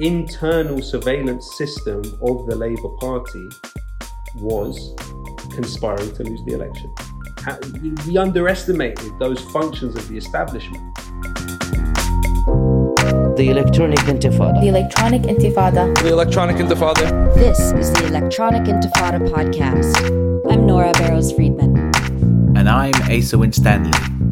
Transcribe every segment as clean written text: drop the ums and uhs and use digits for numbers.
internal surveillance system of the Labour Party was conspiring to lose the election. We underestimated those functions of the establishment. The Electronic Intifada. The Electronic Intifada. The Electronic Intifada. This is the Electronic Intifada podcast. I'm Nora Barrows-Friedman. And I'm Asa Winstanley.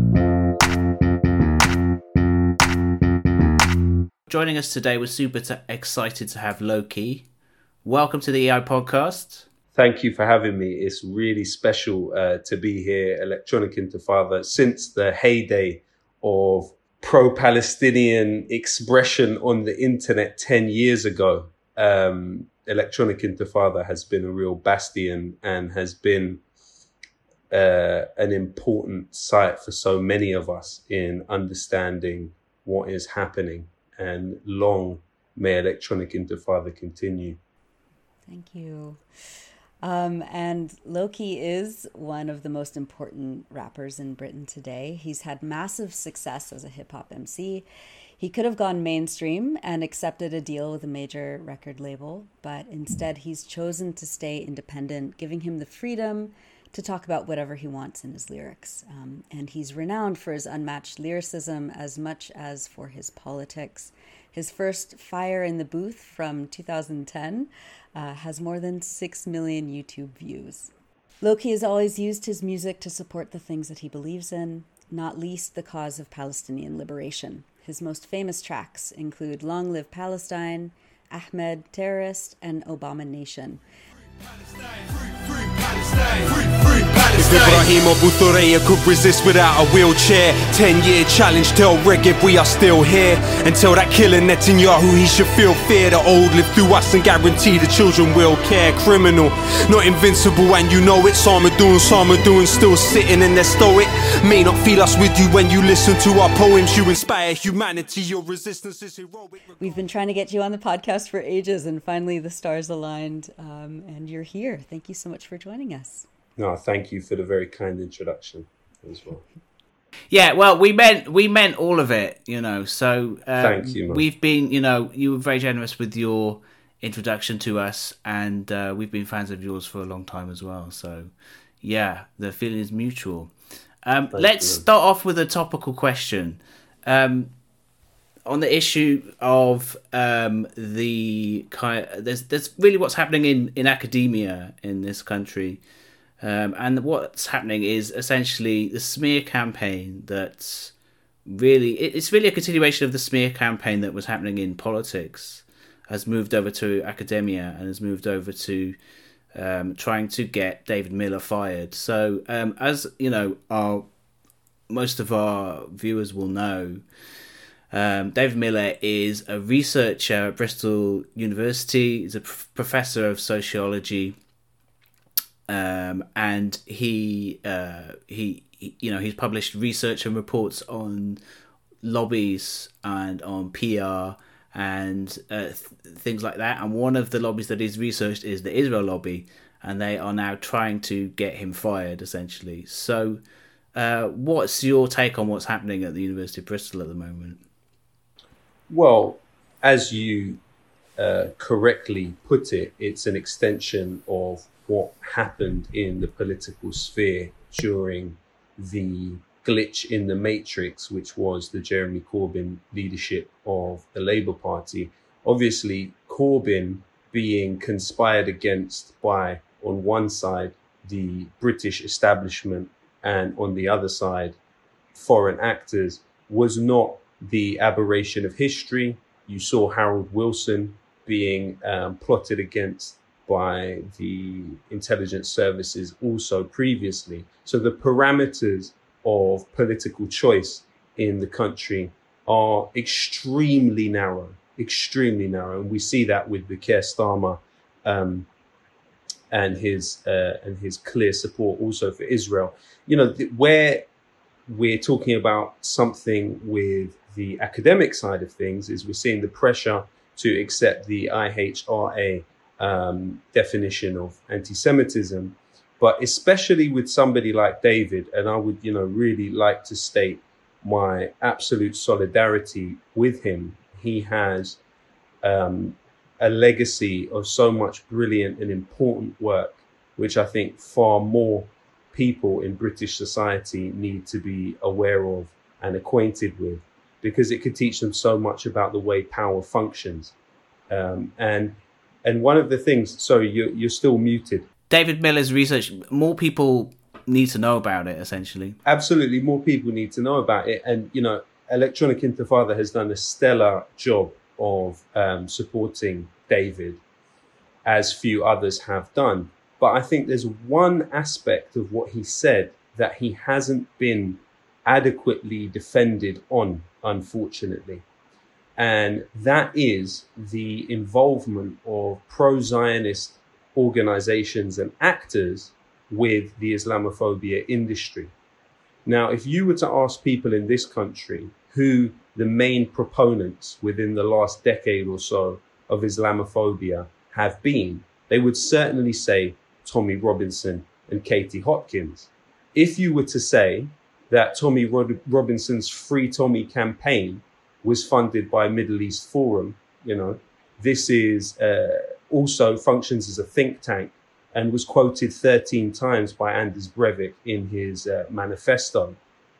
Joining us today, we're super excited to have Loki. Welcome to the EI podcast. Thank you for having me. It's really special to be here. Electronic Intifada, since the heyday of pro-Palestinian expression on the internet 10 years ago, Electronic Intifada has been a real bastion and has been an important site for so many of us in understanding what is happening. And long may Electronic Intifada continue. Thank you. And Loki is one of the most important rappers in Britain today. He's had massive success as a hip-hop MC. He could have gone mainstream and accepted a deal with a major record label, but instead he's chosen to stay independent, giving him the freedom to talk about whatever he wants in his lyrics. And he's renowned for his unmatched lyricism as much as for his politics. His first Fire in the Booth from 2010 has more than 6 million YouTube views. Loki has always used his music to support the things that he believes in, not least the cause of Palestinian liberation. His most famous tracks include Long Live Palestine, Ahmed, Terrorist, and Obama Nation. If Ibrahim Abu Thuraya could resist without a wheelchair, 10-year challenge, tell Regeb we are still here. Until that killer Netanyahu, he should feel fear. The old live through us and guarantee the children will care. Criminal, not invincible, and you know it. Samadoun still sitting in their stoic. May not feel us with you when you listen to our poems. You inspire humanity, your resistance is heroic. We've been trying to get you on the podcast for ages, and finally the stars aligned, and you're here. Thank you so much for joining us. No, thank you for the very kind introduction as well. Yeah, well, we meant all of it, you know. So thank you, man. We've been, you know, you were very generous with your introduction to us, and we've been fans of yours for a long time as well. So, yeah, the feeling is mutual. Let's start off with a topical question. On the issue of the kind, there's really what's happening in academia in this country. And what's happening is essentially the smear campaign that's it's really a continuation of the smear campaign that was happening in politics, has moved over to academia and has moved over to trying to get David Miller fired. So as you know, most of our viewers will know, David Miller is a researcher at Bristol University. He's a professor of sociology. And he's published research and reports on lobbies and on PR and things like that. And one of the lobbies that he's researched is the Israel lobby, and they are now trying to get him fired, essentially. So, what's your take on what's happening at the University of Bristol at the moment? Well, as you correctly put it, it's an extension of what happened in the political sphere during the glitch in the matrix, which was the Jeremy Corbyn leadership of the Labour Party. Obviously, Corbyn being conspired against by, on one side, the British establishment and on the other side, foreign actors, was not the aberration of history. You saw Harold Wilson being plotted against by the intelligence services also previously. So the parameters of political choice in the country are extremely narrow. And we see that with the Keir Starmer and his clear support also for Israel. You know, where we're talking about something with the academic side of things is we're seeing the pressure to accept the IHRA definition of anti-Semitism, but especially with somebody like David, and I would, really like to state my absolute solidarity with him. He has a legacy of so much brilliant and important work, which I think far more people in British society need to be aware of and acquainted with, because it could teach them so much about the way power functions. And one of the things, sorry, you're still muted. David Miller's research, more people need to know about it, essentially. Absolutely, more people need to know about it. And, you know, Electronic Intifada has done a stellar job of supporting David, as few others have done. But I think there's one aspect of what he said that he hasn't been adequately defended on, unfortunately. And that is the involvement of pro-Zionist organizations and actors with the Islamophobia industry. Now, if you were to ask people in this country who the main proponents within the last decade or so of Islamophobia have been, they would certainly say Tommy Robinson and Katie Hopkins. If you were to say that Tommy Robinson's Free Tommy campaign was funded by Middle East Forum, you know, this is also functions as a think tank and was quoted 13 times by Anders Breivik in his manifesto.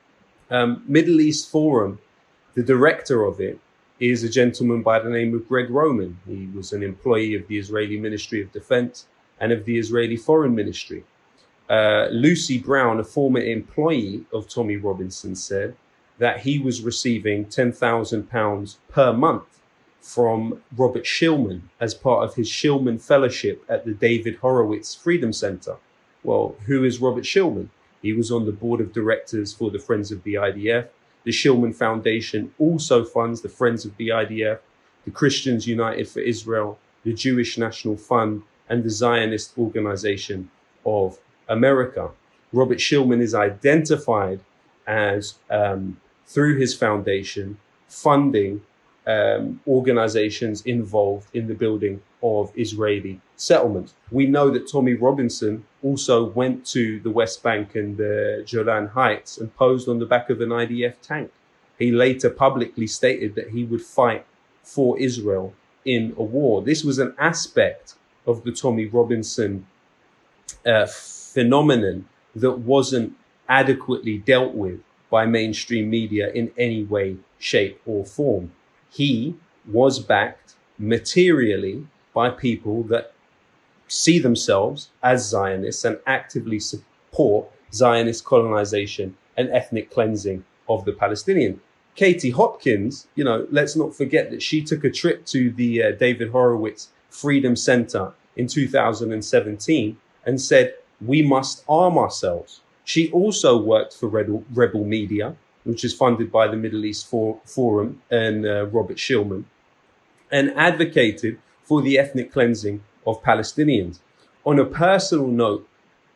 Middle East Forum, the director of it, is a gentleman by the name of Greg Roman. He was an employee of the Israeli Ministry of Defense and of the Israeli Foreign Ministry. Lucy Brown, a former employee of Tommy Robinson, said that he was receiving £10,000 per month from Robert Shillman as part of his Shillman Fellowship at the David Horowitz Freedom Center. Well, who is Robert Shillman? He was on the board of directors for the Friends of the IDF. The Shillman Foundation also funds the Friends of the IDF, the Christians United for Israel, the Jewish National Fund, and the Zionist Organization of America. Robert Shillman is identified as, through his foundation, funding organizations involved in the building of Israeli settlements. We know that Tommy Robinson also went to the West Bank and the Golan Heights and posed on the back of an IDF tank. He later publicly stated that he would fight for Israel in a war. This was an aspect of the Tommy Robinson phenomenon that wasn't adequately dealt with by mainstream media in any way, shape, or form. He was backed materially by people that see themselves as Zionists and actively support Zionist colonization and ethnic cleansing of the Palestinians. Katie Hopkins, you know, let's not forget that she took a trip to the David Horowitz Freedom Center in 2017 and said, we must arm ourselves. She also worked for Rebel Media, which is funded by the Middle East Forum and Robert Shillman, and advocated for the ethnic cleansing of Palestinians. On a personal note,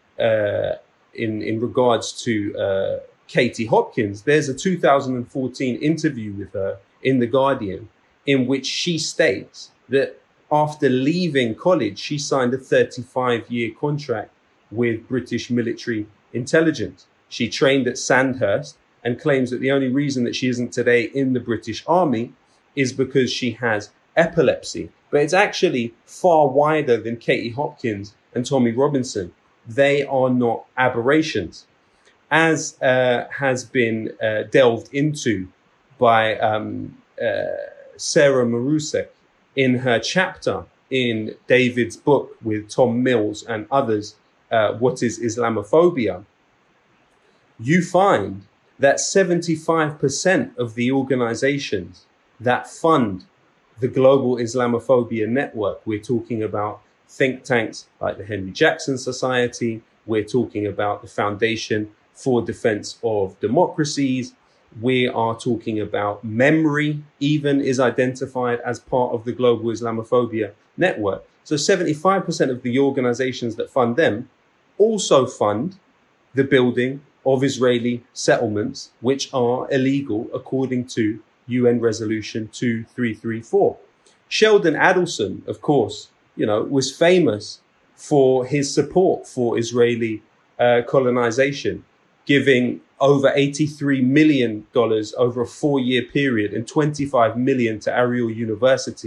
in regards to Katie Hopkins, there's a 2014 interview with her in The Guardian in which she states that after leaving college, she signed a 35-year contract with British military intelligence. She trained at Sandhurst and claims that the only reason that she isn't today in the British Army is because she has epilepsy. But it's actually far wider than Katie Hopkins and Tommy Robinson. They are not aberrations. As has been delved into by Sarah Marusek in her chapter in David's book with Tom Mills and others, What is Islamophobia? You find that 75% of the organizations that fund the global Islamophobia network, we're talking about think tanks like the Henry Jackson Society, we're talking about the Foundation for Defense of Democracies, we are talking about Memory, even is identified as part of the global Islamophobia network. So 75% of the organizations that fund them also fund the building of Israeli settlements, which are illegal according to UN Resolution 2334. Sheldon Adelson, of course, you know, was famous for his support for Israeli colonization, giving over $83 million over a 4-year period and $25 million to Ariel University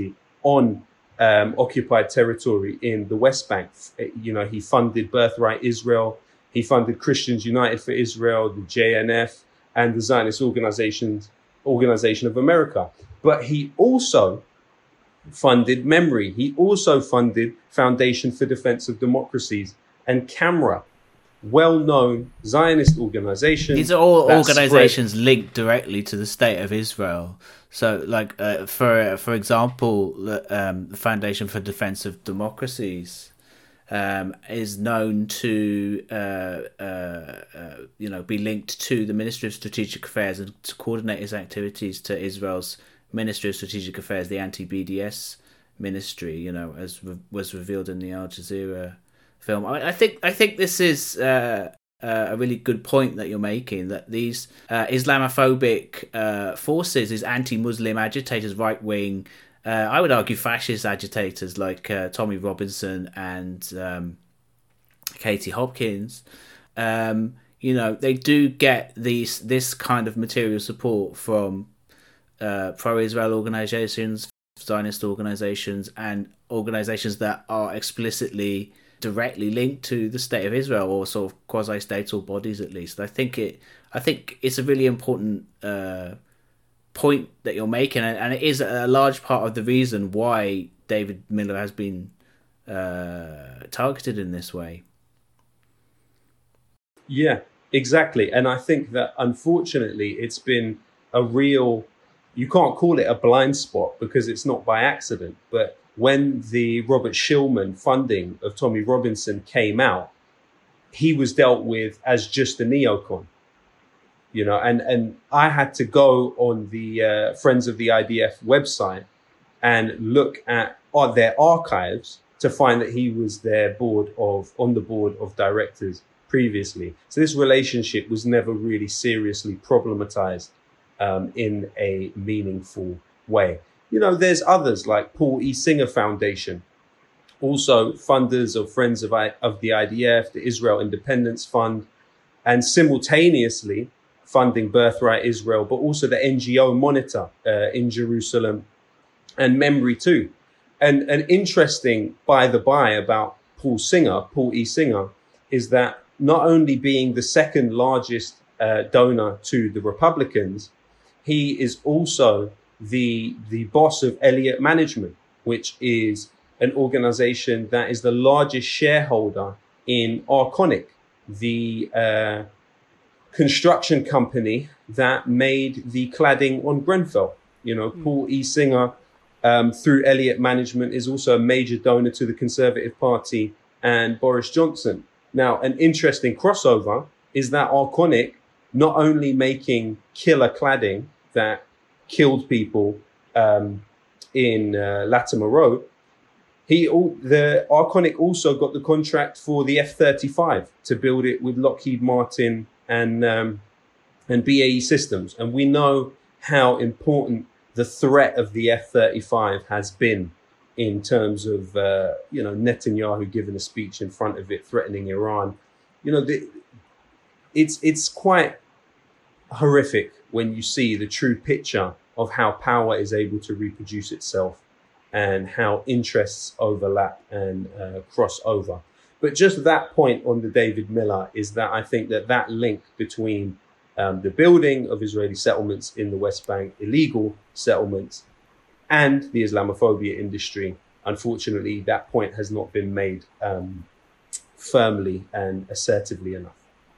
on occupied territory in the West Bank. He funded Birthright Israel, he funded Christians United for Israel, the JNF, and the Zionist Organization of America. But he also funded MEMRI. He also funded Foundation for Defense of Democracies and CAMRA, well-known Zionist organizations. These are all organizations linked directly to the State of Israel. So, like, for example, the Foundation for Defense of Democracies is known to be linked to the Ministry of Strategic Affairs and to coordinate its activities to Israel's Ministry of Strategic Affairs, the anti-BDS ministry, as was revealed in the Al Jazeera film. I think this is a really good point that you're making, that these Islamophobic forces, these anti-Muslim agitators, right-wing, I would argue fascist agitators like Tommy Robinson and Katie Hopkins, they do get this kind of material support from pro-Israel organizations, Zionist organizations, and organizations that are explicitly directly linked to the State of Israel, or sort of quasi-statal bodies at least. I think it's a really important point that you're making, and it is a large part of the reason why David Miller has been targeted in this way. Yeah, exactly. And I think that unfortunately it's been a real, you can't call it a blind spot because it's not by accident, but when the Robert Shillman funding of Tommy Robinson came out, he was dealt with as just a neocon, and I had to go on the Friends of the IDF website and look at their archives to find that he was on the board of directors previously. So this relationship was never really seriously problematized in a meaningful way. There's others like Paul E. Singer Foundation, also funders of Friends of the IDF, the Israel Independence Fund, and simultaneously funding Birthright Israel, but also the NGO Monitor in Jerusalem and MEMRI too. And an interesting by the by about Paul E. Singer, is that not only being the second largest donor to the Republicans, he is also the boss of Elliott Management, which is an organization that is the largest shareholder in Arconic, the construction company that made the cladding on Grenfell. Paul E. Singer, through Elliott Management, is also a major donor to the Conservative Party and Boris Johnson. Now, an interesting crossover is that Arconic, not only making killer cladding that killed people in Latimer Road, the Arconic also got the contract for the F-35 to build it with Lockheed Martin and BAE Systems. And we know how important the threat of the F-35 has been in terms of, Netanyahu giving a speech in front of it, threatening Iran. It's quite horrific when you see the true picture of how power is able to reproduce itself and how interests overlap and cross over. But just that point on the David Miller is that I think that link between the building of Israeli settlements in the West Bank, illegal settlements, and the Islamophobia industry, unfortunately, that point has not been made firmly and assertively enough.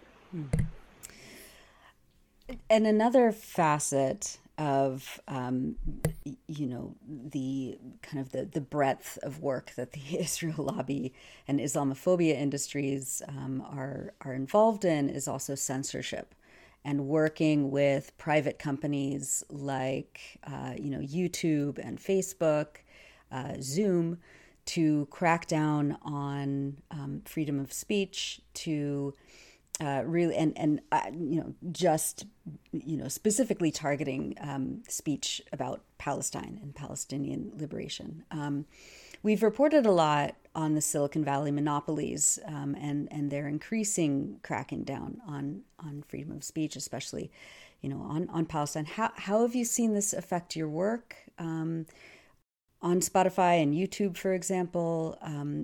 And another facet of the kind of the breadth of work that the Israel lobby and Islamophobia industries are involved in is also censorship, and working with private companies like YouTube and Facebook, Zoom, to crack down on freedom of speech, to really specifically targeting speech about Palestine and Palestinian liberation. We've reported a lot on the Silicon Valley monopolies and their increasing cracking down on freedom of speech, especially on Palestine. How have you seen this affect your work? on Spotify and YouTube, for example,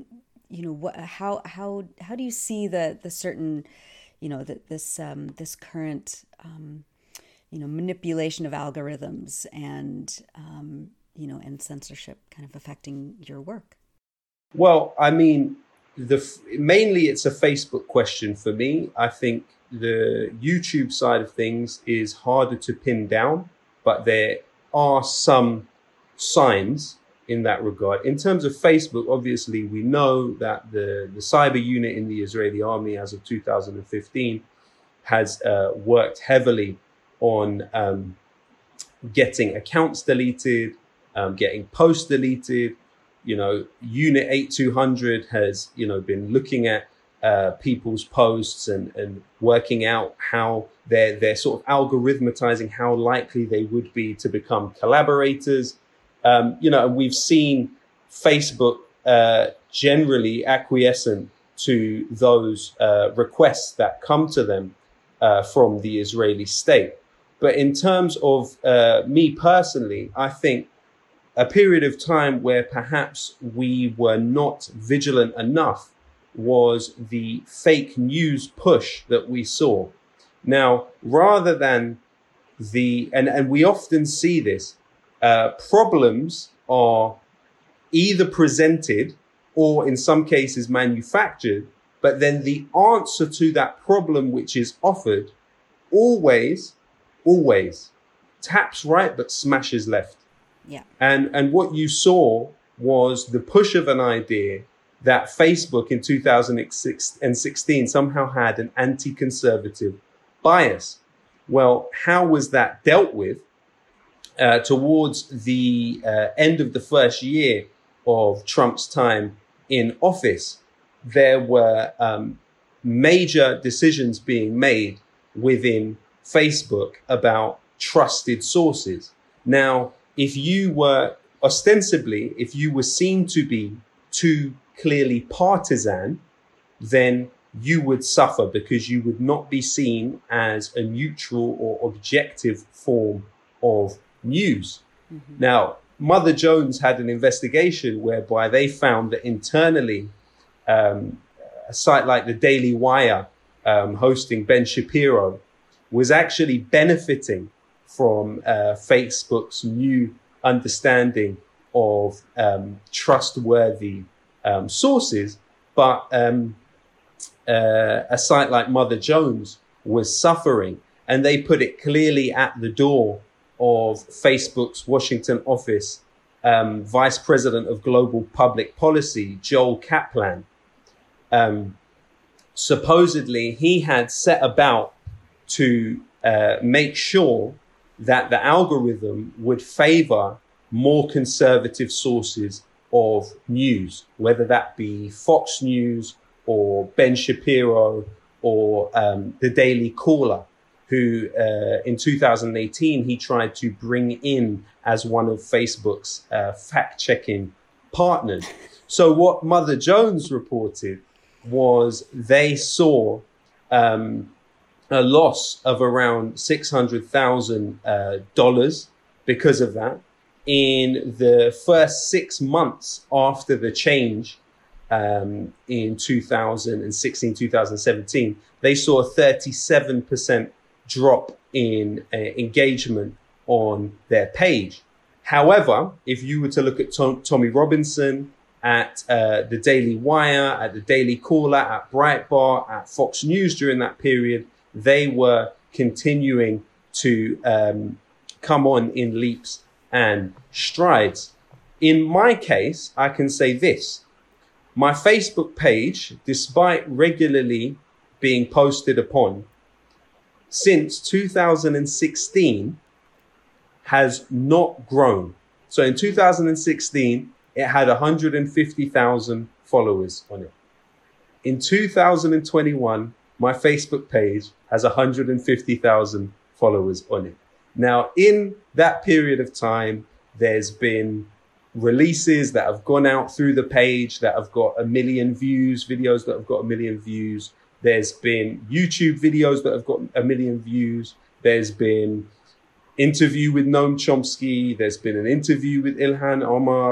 how do you see the certain, this current, manipulation of algorithms and, and censorship kind of affecting your work? Well, I mean, mainly it's a Facebook question for me. I think the YouTube side of things is harder to pin down, but there are some signs in that regard. In terms of Facebook, obviously, we know that the cyber unit in the Israeli army as of 2015 has worked heavily on getting accounts deleted, getting posts deleted. Unit 8200 has, been looking at people's posts and working out how they're sort of algorithmatizing how likely they would be to become collaborators. We've seen Facebook generally acquiescent to those requests that come to them from the Israeli state. But in terms of me personally, I think a period of time where perhaps we were not vigilant enough was the fake news push that we saw. Now, rather than and we often see this, problems are either presented or in some cases manufactured, but then the answer to that problem which is offered always taps right but smashes left. Yeah. And what you saw was the push of an idea that Facebook in 2016 somehow had an anti-conservative bias. Well, how was that dealt with? Towards the end of the first year of Trump's time in office, there were major decisions being made within Facebook about trusted sources. Now, if you were seen to be too clearly partisan, then you would suffer because you would not be seen as a neutral or objective form of news. Mm-hmm. Now, Mother Jones had an investigation whereby they found that internally, a site like the Daily Wire, hosting Ben Shapiro, was actually benefiting from Facebook's new understanding of trustworthy sources, but a site like Mother Jones was suffering, and they put it clearly at the door of Facebook's Washington office, Vice President of Global Public Policy, Joel Kaplan. Supposedly, he had set about to make sure that the algorithm would favor more conservative sources of news, whether that be Fox News or Ben Shapiro or the Daily Caller, who in 2018, he tried to bring in as one of Facebook's fact-checking partners. So what Mother Jones reported was they saw a loss of around $600,000 because of that. In the first 6 months after the change in 2016, 2017, they saw a 37% drop in engagement on their page. However, if you were to look at Tommy Robinson, at the Daily Wire, at the Daily Caller, at Breitbart, at Fox News during that period, they were continuing to come on in leaps and strides. In my case, I can say this. My Facebook page, despite regularly being posted upon, since 2016 has not grown. So in 2016, it had 150,000 followers on it. In 2021, my Facebook page has 150,000 followers on it. Now, in that period of time, there's been releases that have gone out through the page that have got 1 million views, videos that have got 1 million views. There's been YouTube videos that have got 1 million views. There's been interview with Noam Chomsky. There's been an interview with Ilhan Omar.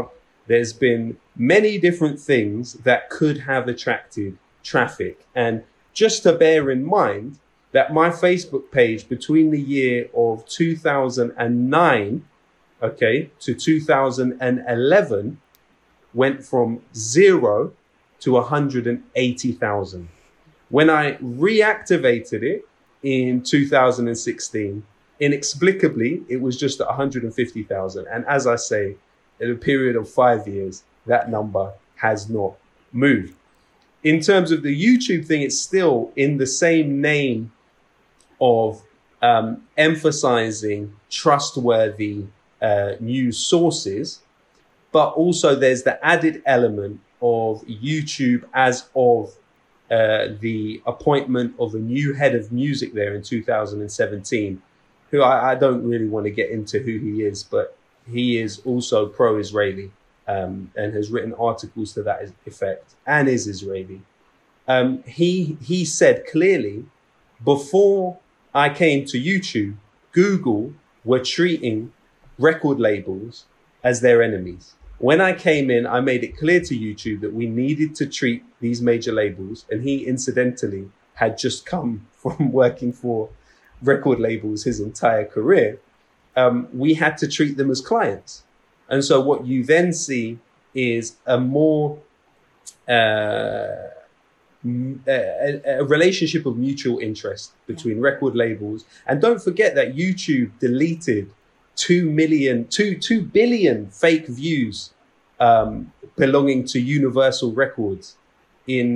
there's been many different things that could have attracted traffic. And just to bear in mind that my Facebook page between the year of 2009, okay, to 2011 went from 0 to 180,000. When I reactivated it in 2016, inexplicably, it was just at 150,000. And as I say, in a period of 5 years, that number has not moved. In terms of the YouTube thing, it's still in the same name of emphasizing trustworthy news sources, but also there's the added element of YouTube as of the appointment of a new head of music there in 2017, who I don't really want to get into who he is, but he is also pro-Israeli and has written articles to that effect and is Israeli. He said clearly, before I came to YouTube, Google were treating record labels as their enemies. When I came in, I made it clear to YouTube that we needed to treat these major labels. And he incidentally had just come from working for record labels his entire career. We had to treat them as clients. And so what you then see is a more a relationship of mutual interest between record labels. And don't forget that YouTube deleted 2 billion fake views belonging to Universal Records in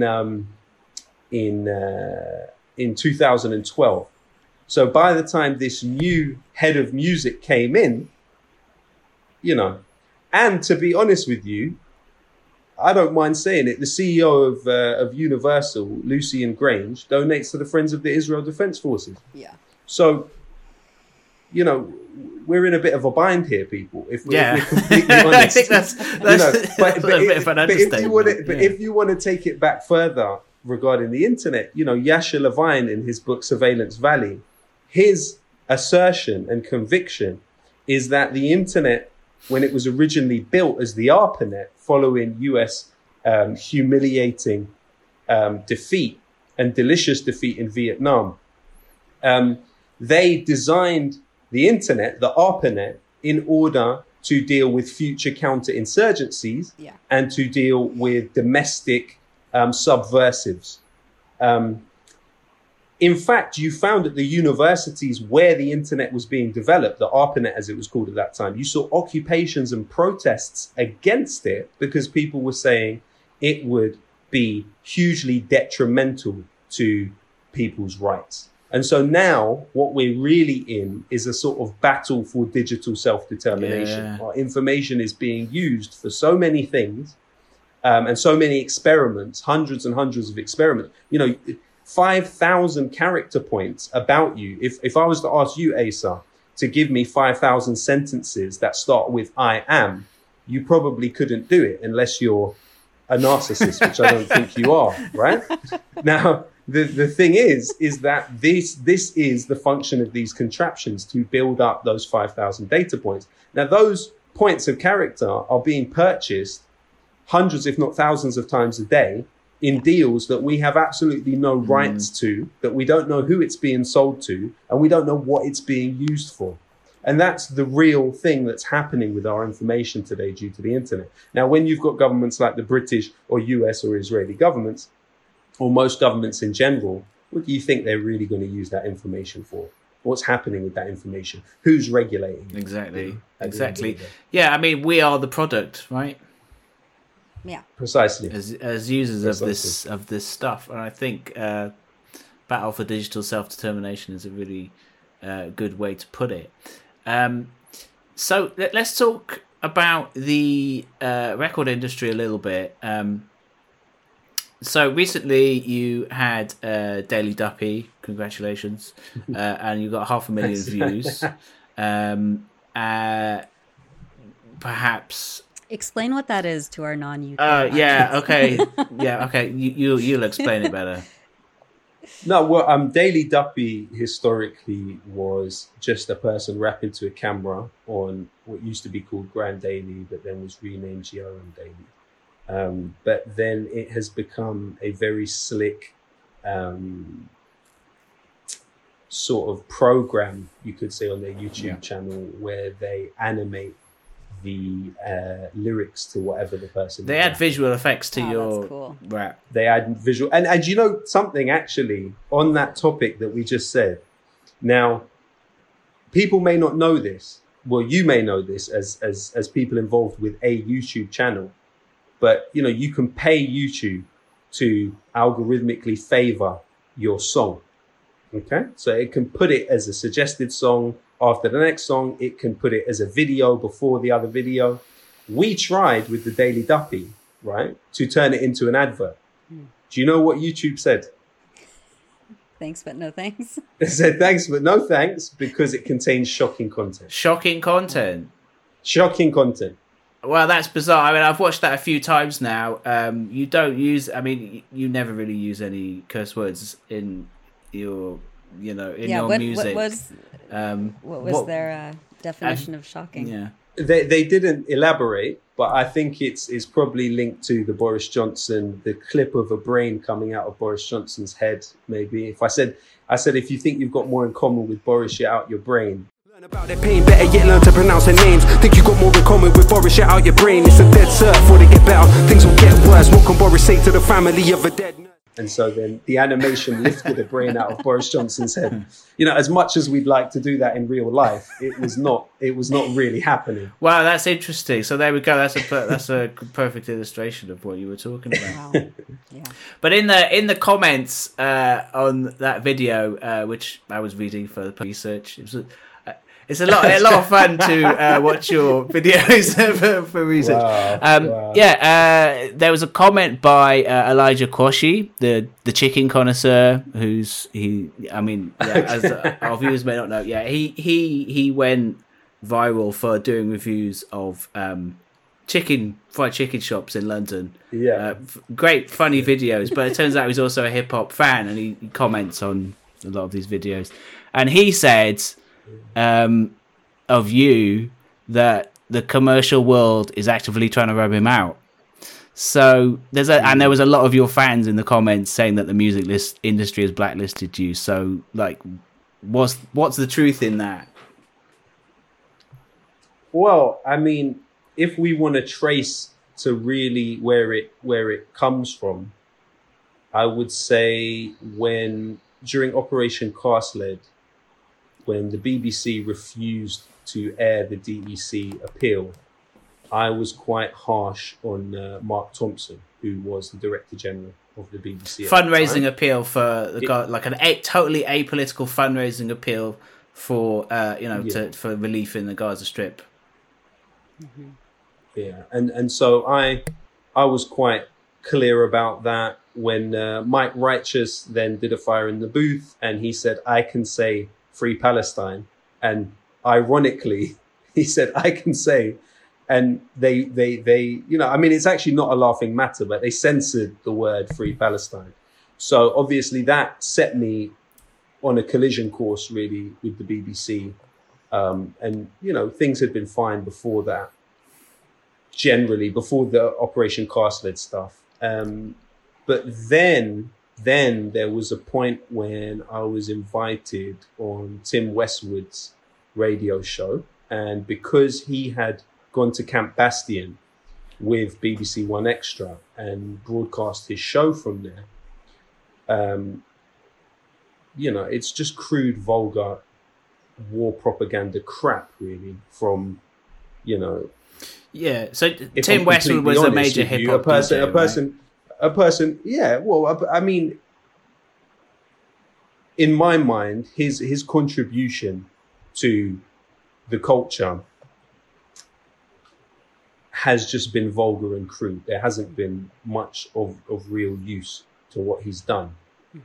2012. So by the time this new head of music came in, you know, and to be honest with you, I don't mind saying it, the CEO of Universal, Lucian Grange, donates to the Friends of the Israel Defense Forces. Yeah. So, you know, we're in a bit of a bind here, people. If we're completely honest, I think that's a bit of an understatement. If you want to take it back further regarding the internet, you know, Yasha Levine in his book Surveillance Valley, his assertion and conviction is that the internet, when it was originally built as the ARPANET, following US humiliating defeat and delicious defeat in Vietnam, they designed the internet, the ARPANET, in order to deal with future counterinsurgencies and to deal with domestic subversives. In fact, you found at the universities where the internet was being developed, the ARPANET as it was called at that time, you saw occupations and protests against it because people were saying it would be hugely detrimental to people's rights. And so now what we're really in is a sort of battle for digital self-determination. Yeah. Our information is being used for so many things and so many experiments, hundreds and hundreds of experiments. You know, 5,000 character points about you. If I was to ask you, Asa, to give me 5,000 sentences that start with I am, you probably couldn't do it unless you're a narcissist, which I don't think you are, right? Now, the thing is that this is the function of these contraptions to build up those 5,000 data points. Now, those points of character are being purchased hundreds, if not thousands of times a day in deals that we have absolutely no rights to, that we don't know who it's being sold to, and we don't know what it's being used for. And that's the real thing that's happening with our information today due to the internet. Now, when you've got governments like the British or US or Israeli governments, or most governments in general, what do you think they're really going to use that information for? What's happening with that information? Who's regulating it? Exactly. Yeah, I mean, we are the product, right? Yeah, precisely. As users of this stuff, and I think battle for digital self-determination is a really good way to put it. So let's talk about the record industry a little bit. So recently you had Daily Duppy, congratulations, and you got 500,000 views. Perhaps. Explain what that is to our non-YouTube. Okay. You'll explain it better. No, well, Daily Duppy historically was just a person rapping to a camera on what used to be called Grand Daily, but then was renamed GRM Daily. But then it has become a very slick sort of program, you could say, on their YouTube channel, where they animate the lyrics to whatever the person. They add visual effects to your cool. rap. They add visual, and you know something actually on that topic that we just said. Now, people may not know this. Well, you may know this as people involved with a YouTube channel, but you know you can pay YouTube to algorithmically favor your song. Okay, so it can put it as a suggested song after the next song. It can put it as a video before the other video. We tried with the Daily Duppy, right, to turn it into an advert. Do you know what YouTube said? Thanks, but no thanks. They said thanks, but no thanks, because it contains shocking content. Shocking content. Shocking content. Well, that's bizarre. I mean, I've watched that a few times now. You don't use, I mean, you never really use any curse words in your, you know, in your music. What was their definition of shocking? Yeah, they didn't elaborate, but I think it's probably linked to the Boris Johnson, the clip of a brain coming out of Boris Johnson's head. Maybe if I said if you think you've got more in common with Boris, you're out your brain. Learn about their pain, better yet learn to pronounce their names. Think you got more in common with Boris, you're out your brain. It's a dead cert. Before they get better, things will get worse. What can Boris say to the family of a dead nurse? And so then the animation lifted a brain out of Boris Johnson's head. You know, as much as we'd like to do that in real life, it was not really happening. Wow, that's interesting. So there we go. That's a perfect illustration of what you were talking about. Wow. Yeah. But in the comments on that video, which I was reading for the research, it's a lot of fun to watch your videos for research. Wow. Yeah, there was a comment by Elijah Quashie, the chicken connoisseur, as our viewers may not know. Yeah, he went viral for doing reviews of fried chicken shops in London. Yeah, great funny videos. But it turns out he's also a hip hop fan, and he comments on a lot of these videos. And he said of you that the commercial world is actively trying to rub him out. So there was a lot of your fans in the comments saying that the music industry has blacklisted you. So like, what's the truth in that? Well, I mean, if we want to trace to really where it comes from, I would say during Operation Cast Lead, when the BBC refused to air the DEC appeal, I was quite harsh on Mark Thompson, who was the Director General of the BBC. Fundraising appeal for like totally apolitical fundraising appeal for for relief in the Gaza Strip. Mm-hmm. Yeah, and so I was quite clear about that when Mike Righteous then did a Fire in the Booth, and he said, I can say Free Palestine, and ironically he said I can say, and they you know, I mean, it's actually not a laughing matter, but they censored the word Free Palestine. So obviously that set me on a collision course really with the BBC, and you know, things had been fine before that, generally before the Operation Cast Lead stuff, but then there was a point when I was invited on Tim Westwood's radio show, and because he had gone to Camp Bastion with BBC One Extra and broadcast his show from there, you know, it's just crude, vulgar war propaganda crap, really, from, you know. Yeah, so Tim Westwood was a major hip hop DJ, a person, yeah. Well, I mean, in my mind, his contribution to the culture has just been vulgar and crude. There hasn't been much of real use to what he's done,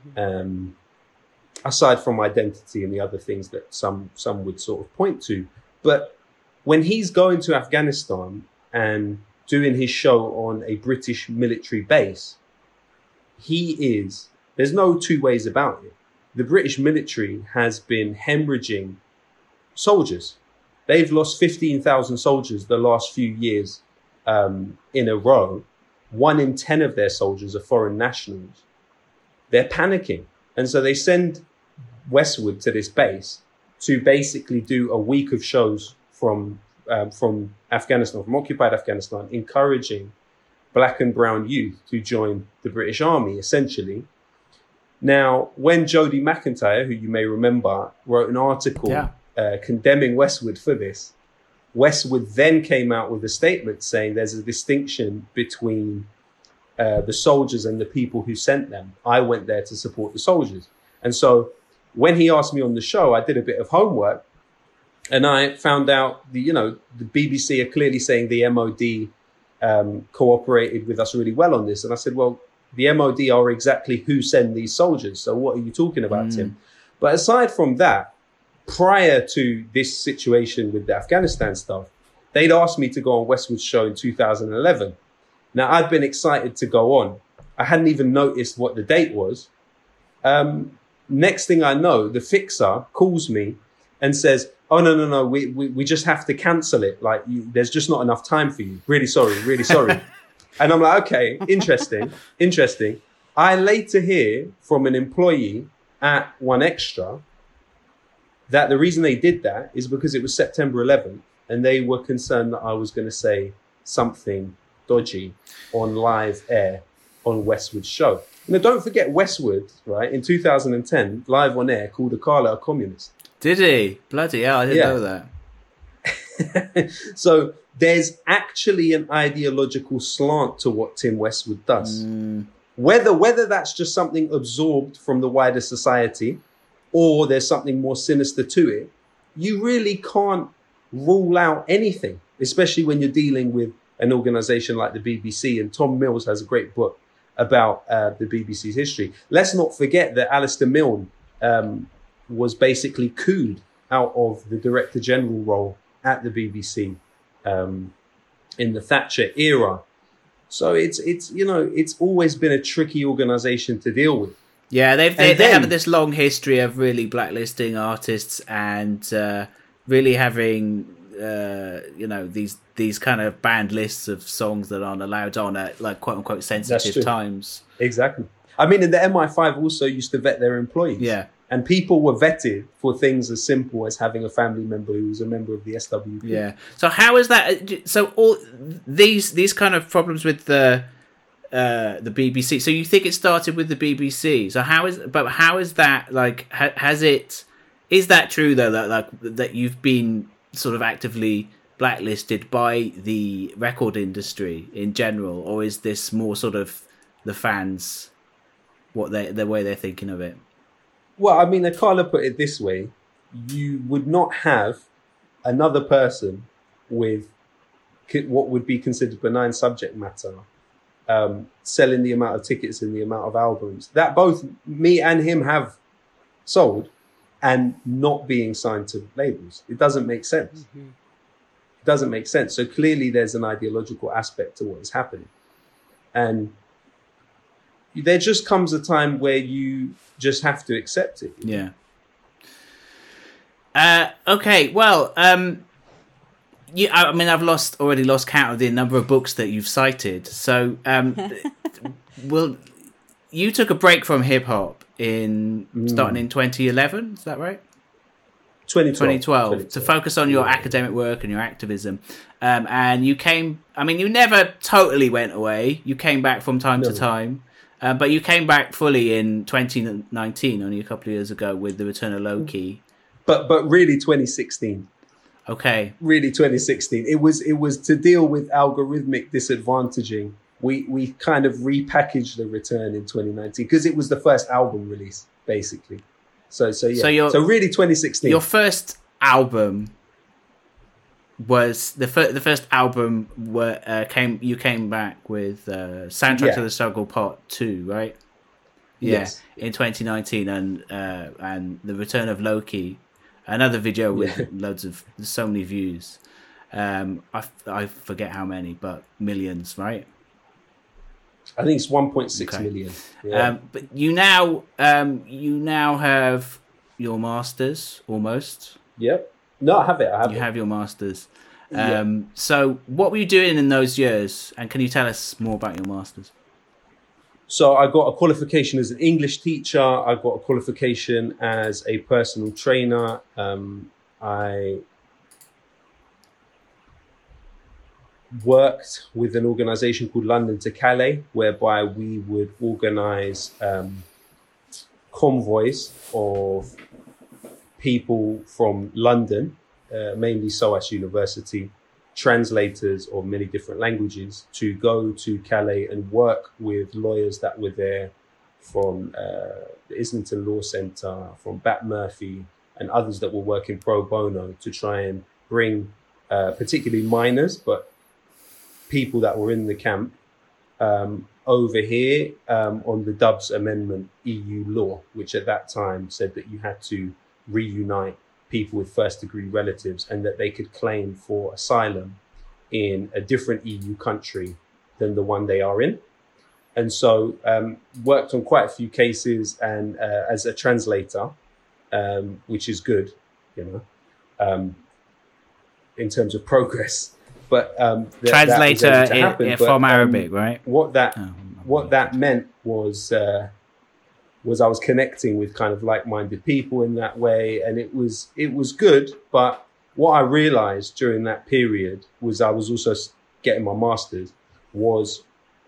aside from identity and the other things that some would sort of point to. But when he's going to Afghanistan and doing his show on a British military base, he is There's no two ways about it. The British military has been hemorrhaging soldiers. They've lost 15,000 soldiers the last few years in a row. 1 in 10 of their soldiers are foreign nationals. They're panicking. And so they send Westwood to this base to basically do a week of shows from Afghanistan, from occupied Afghanistan, encouraging black and brown youth to join the British Army, essentially. Now, when Jodie McIntyre, who you may remember, wrote an article condemning Westwood for this, Westwood then came out with a statement saying there's a distinction between the soldiers and the people who sent them. I went there to support the soldiers. And so when he asked me on the show, I did a bit of homework and I found out the BBC are clearly saying the MOD cooperated with us really well on this. And I said, well, the MOD are exactly who send these soldiers. So what are you talking about, Tim? But aside from that, prior to this situation with the Afghanistan stuff, they'd asked me to go on Westwood's show in 2011. Now, I'd been excited to go on. I hadn't even noticed what the date was. Next thing I know, the fixer calls me and says, oh, no, we just have to cancel it. Like, there's just not enough time for you. Really sorry. And I'm like, okay, interesting. I later hear from an employee at One Extra that the reason they did that is because it was September 11th and they were concerned that I was going to say something dodgy on live air on Westwood's show. Now, don't forget Westwood, right, in 2010, live on air, called Akala a communist. Did he? Bloody hell, I didn't know that. So there's actually an ideological slant to what Tim Westwood does. Whether that's just something absorbed from the wider society or there's something more sinister to it, you really can't rule out anything, especially when you're dealing with an organization like the BBC. And Tom Mills has a great book about the BBC's history. Let's not forget that Alistair Milne was basically cooed out of the Director General role at the BBC in the Thatcher era. So it's always been a tricky organisation to deal with. Yeah, they have this long history of really blacklisting artists and really having these kind of banned lists of songs that aren't allowed on at like quote unquote sensitive times. Exactly. I mean, and the MI5 also used to vet their employees. Yeah. And people were vetted for things as simple as having a family member who was a member of the SWP. Yeah. So how is that? So all these kind of problems with the BBC. So you think it started with the BBC? So how is that like? Is that true though? That you've been sort of actively blacklisted by the record industry in general, or is this more sort of the fans, the way they're thinking of it? Well, I mean, Akala put it this way: you would not have another person with what would be considered benign subject matter selling the amount of tickets and the amount of albums that both me and him have sold and not being signed to labels. It doesn't make sense. Mm-hmm. It doesn't make sense. So clearly there's an ideological aspect to what is happening. And there just comes a time where you just have to accept it. Yeah. Okay. Well, I've already lost count of the number of books that you've cited. So, you took a break from hip hop starting in 2011. Is that right? 2012 to focus on your academic work and your activism. And you came. I mean, you never totally went away. You came back from time to time. But you came back fully in 2019, only a couple of years ago, with the return of Loki. But really 2016. Okay. Really 2016. It was to deal with algorithmic disadvantaging. We kind of repackaged the return in 2019 because it was the first album release, basically. So really 2016. Your first album was the first album you came back with Soundtrack to the Struggle Part 2, right? Yes. In 2019 and the return of Loki, another video with so many views. I forget how many, but millions, right? I think it's 1.6 million. Yeah. But you now have your masters almost. Yep. No, I have it. You have your masters. So what were you doing in those years? And can you tell us more about your masters? So I got a qualification as an English teacher. I got a qualification as a personal trainer. I worked with an organization called London to Calais, whereby we would organize convoys of people from London, mainly SOAS University, translators of many different languages, to go to Calais and work with lawyers that were there from the Islington Law Centre, from Bat Murphy, and others that were working pro bono to try and bring particularly minors, but people that were in the camp over here on the Dubs Amendment EU law, which at that time said that you had to reunite people with first degree relatives and that they could claim for asylum in a different EU country than the one they are in. And so worked on quite a few cases and as a translator, which is good, you know, in terms of progress. But translator from Arabic, right? What that meant was I was connecting with kind of like-minded people in that way, and it was good. But what I realized during that period was I was also getting my master's was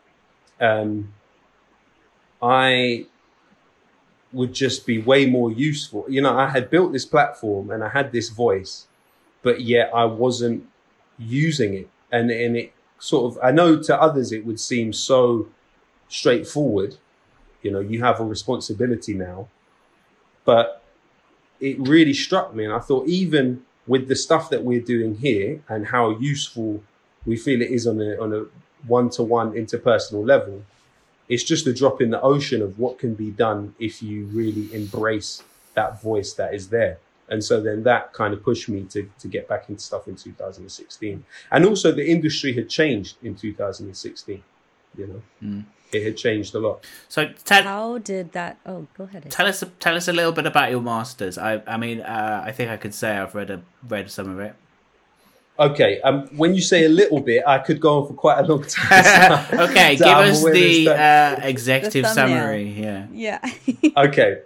I would just be way more useful. You know, I had built this platform and I had this voice, but yet I wasn't using it. And it sort of, I know to others it would seem so straightforward. You know, you have a responsibility now, but it really struck me. And I thought, even with the stuff that we're doing here and how useful we feel it is on a one-to-one interpersonal level, it's just a drop in the ocean of what can be done if you really embrace that voice that is there. And so then that kind of pushed me to get back into stuff in 2016. And also the industry had changed in 2016, you know. It had changed a lot. So how did that? Oh, go ahead. Tell us a little bit about your masters. I mean, I think I could say I've read some of it. Okay. When you say a little bit, I could go on for quite a long time. Okay, give us the executive summary. Yeah. Okay.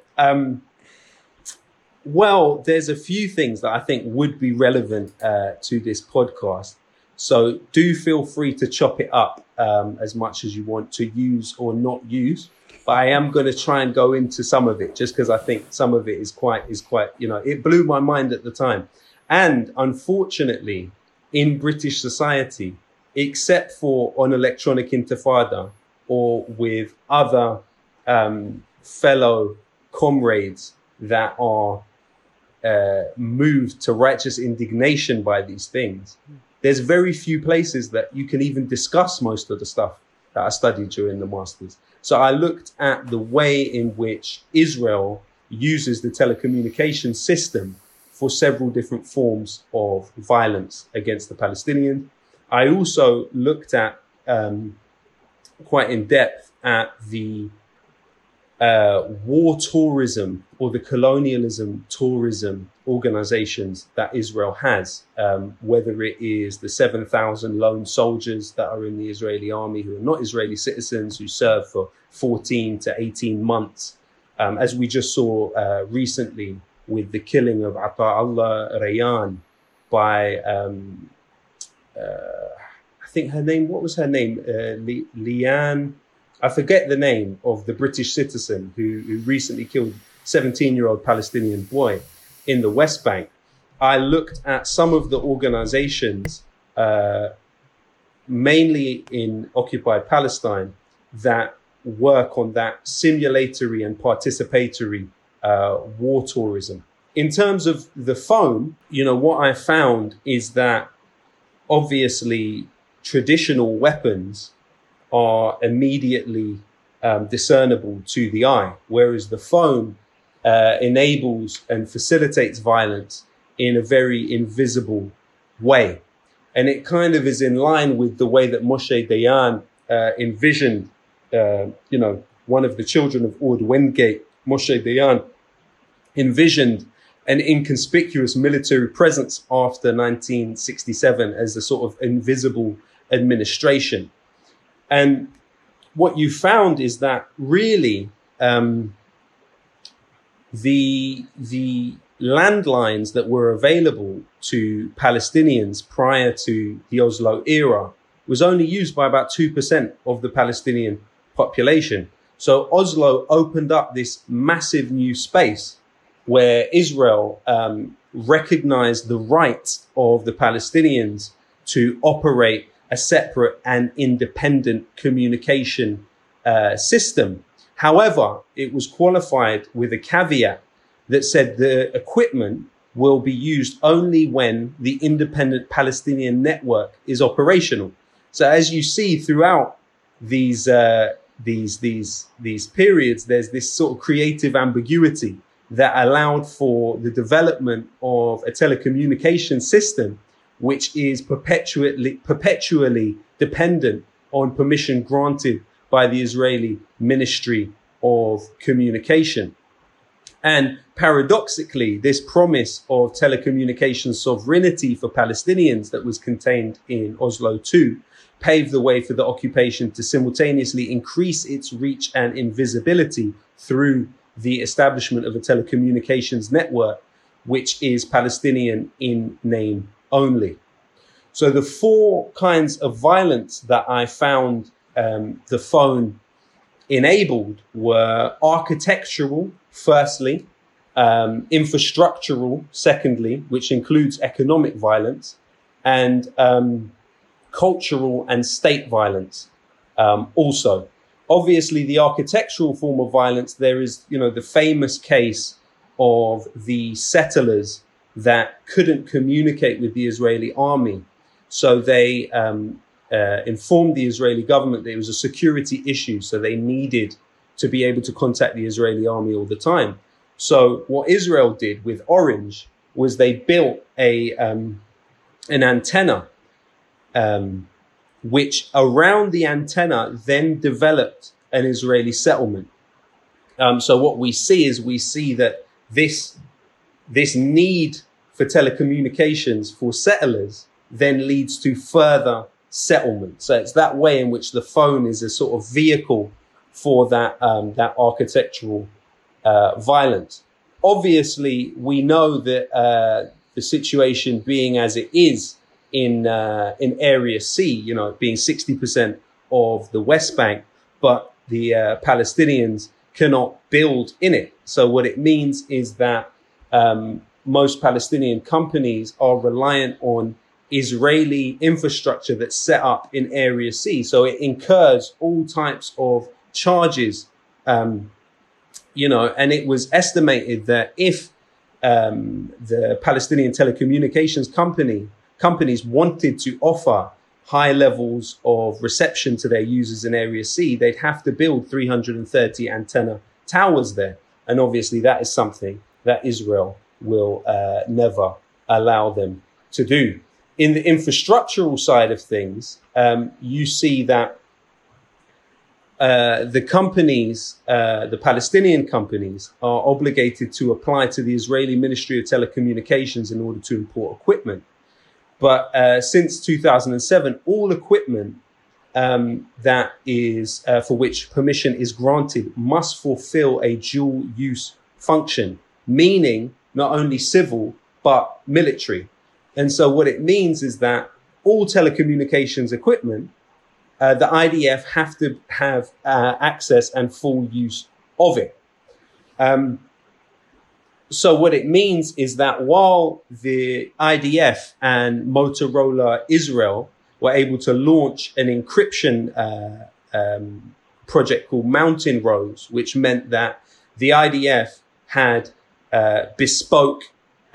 Well, there's a few things that I think would be relevant to this podcast. So do feel free to chop it up as much as you want to use or not use. But I am going to try and go into some of it just because I think some of it is quite, you know, it blew my mind at the time. And unfortunately, in British society, except for on Electronic Intifada or with other fellow comrades that are moved to righteous indignation by these things, there's very few places that you can even discuss most of the stuff that I studied during the Masters. So I looked at the way in which Israel uses the telecommunication system for several different forms of violence against the Palestinians. I also looked at quite in depth at the war tourism or the colonialism tourism organizations that Israel has, whether it is the 7,000 lone soldiers that are in the Israeli army who are not Israeli citizens, who serve for 14 to 18 months, as we just saw recently with the killing of Ata'Allah Rayyan by, I think her name, what was her name? Leanne, I forget the name of the British citizen who recently killed a 17-year-old Palestinian boy in the West Bank. I looked at some of the organizations, mainly in occupied Palestine, that work on that simulatory and participatory war tourism. In terms of the phone, you know, what I found is that obviously traditional weapons are immediately discernible to the eye, whereas the phone enables and facilitates violence in a very invisible way. And it kind of is in line with the way that Moshe Dayan envisioned one of the children of Ord Wengate, Moshe Dayan, envisioned an inconspicuous military presence after 1967 as a sort of invisible administration. And what you found is that really the landlines that were available to Palestinians prior to the Oslo era was only used by about 2% of the Palestinian population. So Oslo opened up this massive new space where Israel recognized the right of the Palestinians to operate a separate and independent communication system. However, it was qualified with a caveat that said the equipment will be used only when the independent Palestinian network is operational. So as you see throughout these periods, there's this sort of creative ambiguity that allowed for the development of a telecommunication system which is perpetually dependent on permission granted by the Israeli Ministry of Communication. And paradoxically, this promise of telecommunication sovereignty for Palestinians that was contained in Oslo II paved the way for the occupation to simultaneously increase its reach and invisibility through the establishment of a telecommunications network, which is Palestinian in name only. So the four kinds of violence that I found the phone enabled were architectural, firstly, infrastructural, secondly, which includes economic violence, and cultural and state violence also. Obviously, the architectural form of violence, there is, the famous case of the settlers that couldn't communicate with the Israeli army. So they informed the Israeli government that it was a security issue. So they needed to be able to contact the Israeli army all the time. So what Israel did with Orange was they built an antenna, which around the antenna then developed an Israeli settlement. So what we see that this need for telecommunications for settlers then leads to further settlement. So it's that way in which the phone is a sort of vehicle for that architectural violence. Obviously, we know that the situation being as it is in Area C, being 60% of the West Bank, but the Palestinians cannot build in it. So what it means is that most Palestinian companies are reliant on Israeli infrastructure that's set up in Area C. So it incurs all types of charges, and it was estimated that if the Palestinian telecommunications companies wanted to offer high levels of reception to their users in Area C, they'd have to build 330 antenna towers there. And obviously that is something that Israel will never allow them to do. In the infrastructural side of things, you see that the companies, the Palestinian companies, are obligated to apply to the Israeli Ministry of Telecommunications in order to import equipment. But since 2007, all equipment that is for which permission is granted must fulfill a dual use function, meaning not only civil, but military. And so what it means is that all telecommunications equipment, the IDF have to have access and full use of it. So what it means is that while the IDF and Motorola Israel were able to launch an encryption project called Mountain Rose, which meant that the IDF had bespoke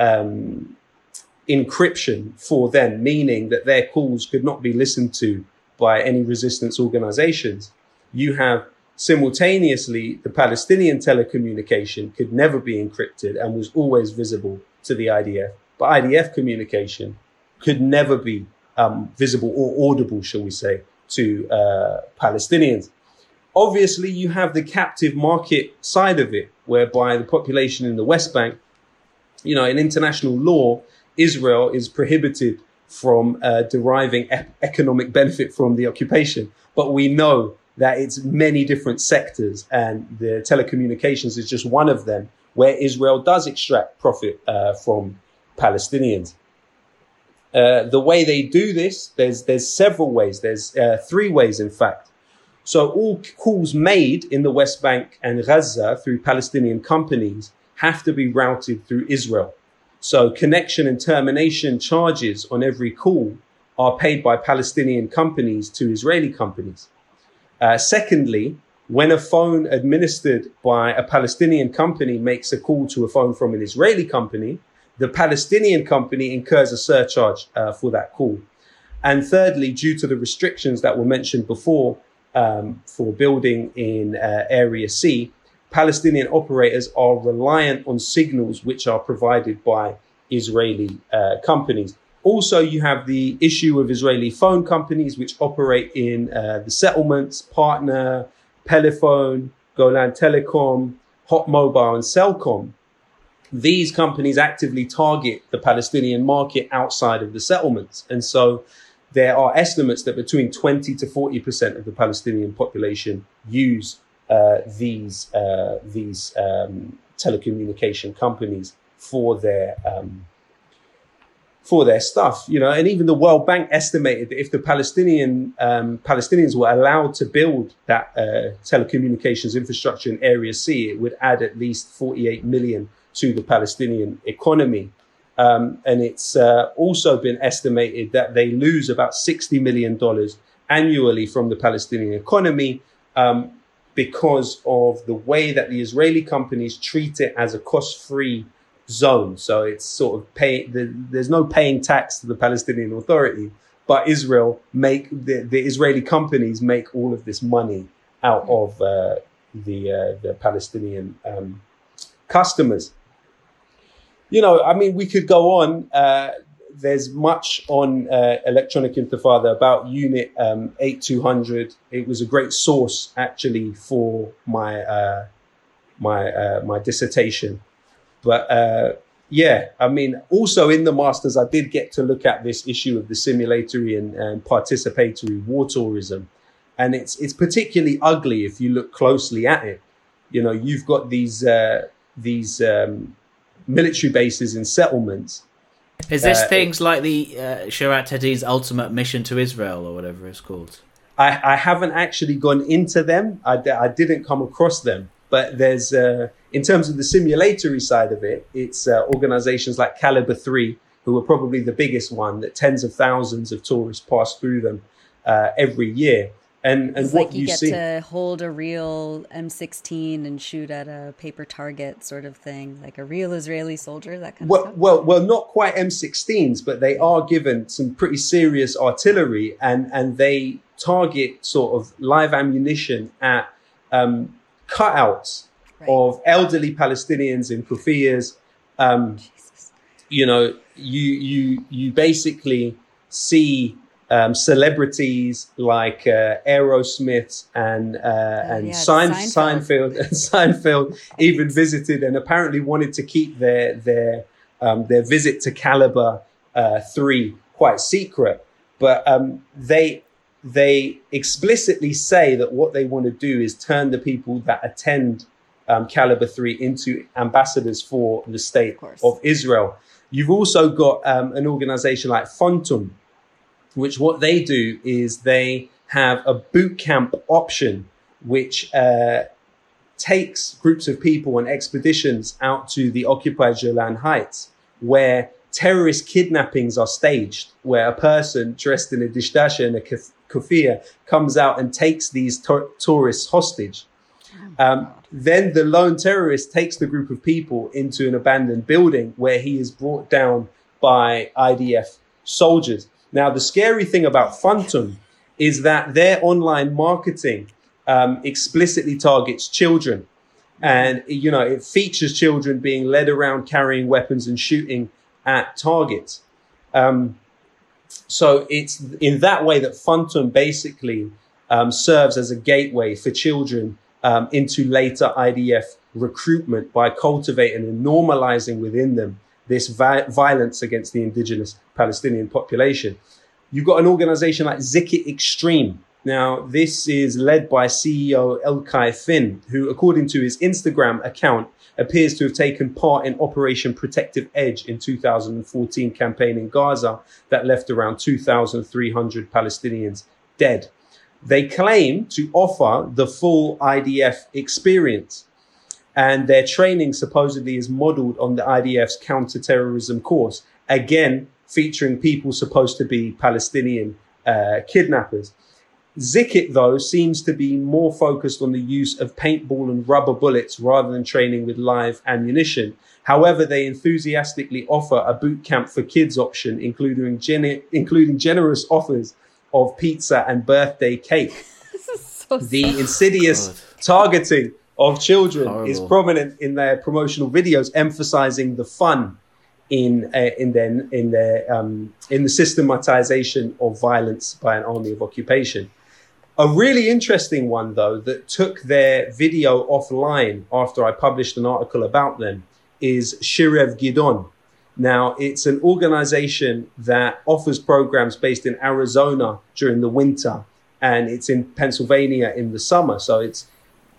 encryption for them, meaning that their calls could not be listened to by any resistance organizations. You have simultaneously the Palestinian telecommunication could never be encrypted and was always visible to the IDF, but IDF communication could never be visible or audible, shall we say, to Palestinians. Obviously, you have the captive market side of it, whereby the population in the West Bank, you know, in international law, Israel is prohibited from deriving economic benefit from the occupation. But we know that it's many different sectors, and the telecommunications is just one of them, where Israel does extract profit from Palestinians. The way they do this, there's several ways. There's 3 ways, in fact. So all calls made in the West Bank and Gaza through Palestinian companies have to be routed through Israel. So connection and termination charges on every call are paid by Palestinian companies to Israeli companies. Secondly, when a phone administered by a Palestinian company makes a call to a phone from an Israeli company, the Palestinian company incurs a surcharge for that call. And thirdly, due to the restrictions that were mentioned before for building in Area C, Palestinian operators are reliant on signals which are provided by Israeli companies. Also, you have the issue of Israeli phone companies which operate in the settlements, Partner, Pelephone, Golan Telecom, Hot Mobile and Cellcom. These companies actively target the Palestinian market outside of the settlements. And so there are estimates that between 20 to 40% of the Palestinian population use these telecommunication companies for their stuff, you know. And even the World Bank estimated that if the Palestinians were allowed to build that telecommunications infrastructure in Area C, it would add at least 48 million to the Palestinian economy. And it's also been estimated that they lose about $60 million annually from the Palestinian economy because of the way that the Israeli companies treat it as a cost-free zone. So it's sort of there's no paying tax to the Palestinian Authority, but the Israeli companies make all of this money out of the Palestinian customers. You know, I mean, we could go on. There's much on Electronic Intifada about Unit 8200. It was a great source, actually, for my my dissertation. But yeah, I mean, also in the masters, I did get to look at this issue of the simulatory and participatory war tourism, and it's particularly ugly if you look closely at it. You know, you've got these military bases in settlements. Is this things like the Shirat Tadi's ultimate mission to Israel or whatever it's called? I haven't actually gone into them. I didn't come across them. But there's, in terms of the simulatory side of it, it's organizations like Caliber 3, who are probably the biggest one, that tens of thousands of tourists pass through them every year. And it's what like you get see to hold a real M16 and shoot at a paper target sort of thing, like a real Israeli soldier, that kind of stuff. Well, not quite M16s, but they are given some pretty serious artillery, and they target sort of live ammunition at cutouts of elderly Palestinians in kufiyas. You know, you basically see celebrities like Aerosmith and Seinfeld even visited, and apparently wanted to keep their visit to Caliber 3 quite secret. But they explicitly say that what they want to do is turn the people that attend Caliber 3 into ambassadors for the state of Israel. You've also got an organization like Fontum, which what they do is they have a boot camp option, which takes groups of people on expeditions out to the occupied Golan Heights, where terrorist kidnappings are staged, where a person dressed in a dishdasha and a kufiya comes out and takes these tourists hostage. Then the lone terrorist takes the group of people into an abandoned building where he is brought down by IDF soldiers. Now, the scary thing about Fontum is that their online marketing explicitly targets children. And, you know, it features children being led around carrying weapons and shooting at targets. So it's in that way that Fontum basically serves as a gateway for children into later IDF recruitment by cultivating and normalizing within them this violence against the indigenous Palestinian population. You've got an organization like Zikit Extreme. Now, this is led by CEO Elkai Finn, who, according to his Instagram account, appears to have taken part in Operation Protective Edge in 2014 campaign in Gaza that left around 2,300 Palestinians dead. They claim to offer the full IDF experience, and their training supposedly is modeled on the IDF's counterterrorism course, again, featuring people supposed to be Palestinian kidnappers. Zikit, though, seems to be more focused on the use of paintball and rubber bullets rather than training with live ammunition. However, they enthusiastically offer a boot camp for kids option, including generous offers of pizza and birthday cake. This is so The sad. insidious targeting of children is Horrible. prominent in their promotional videos, emphasizing the fun in the systematization of violence by an army of occupation. A really interesting one, though, that took their video offline after I published an article about them is Shirev Gidon. Now, it's an organization that offers programs based in Arizona during the winter, and it's in Pennsylvania in the summer. So it's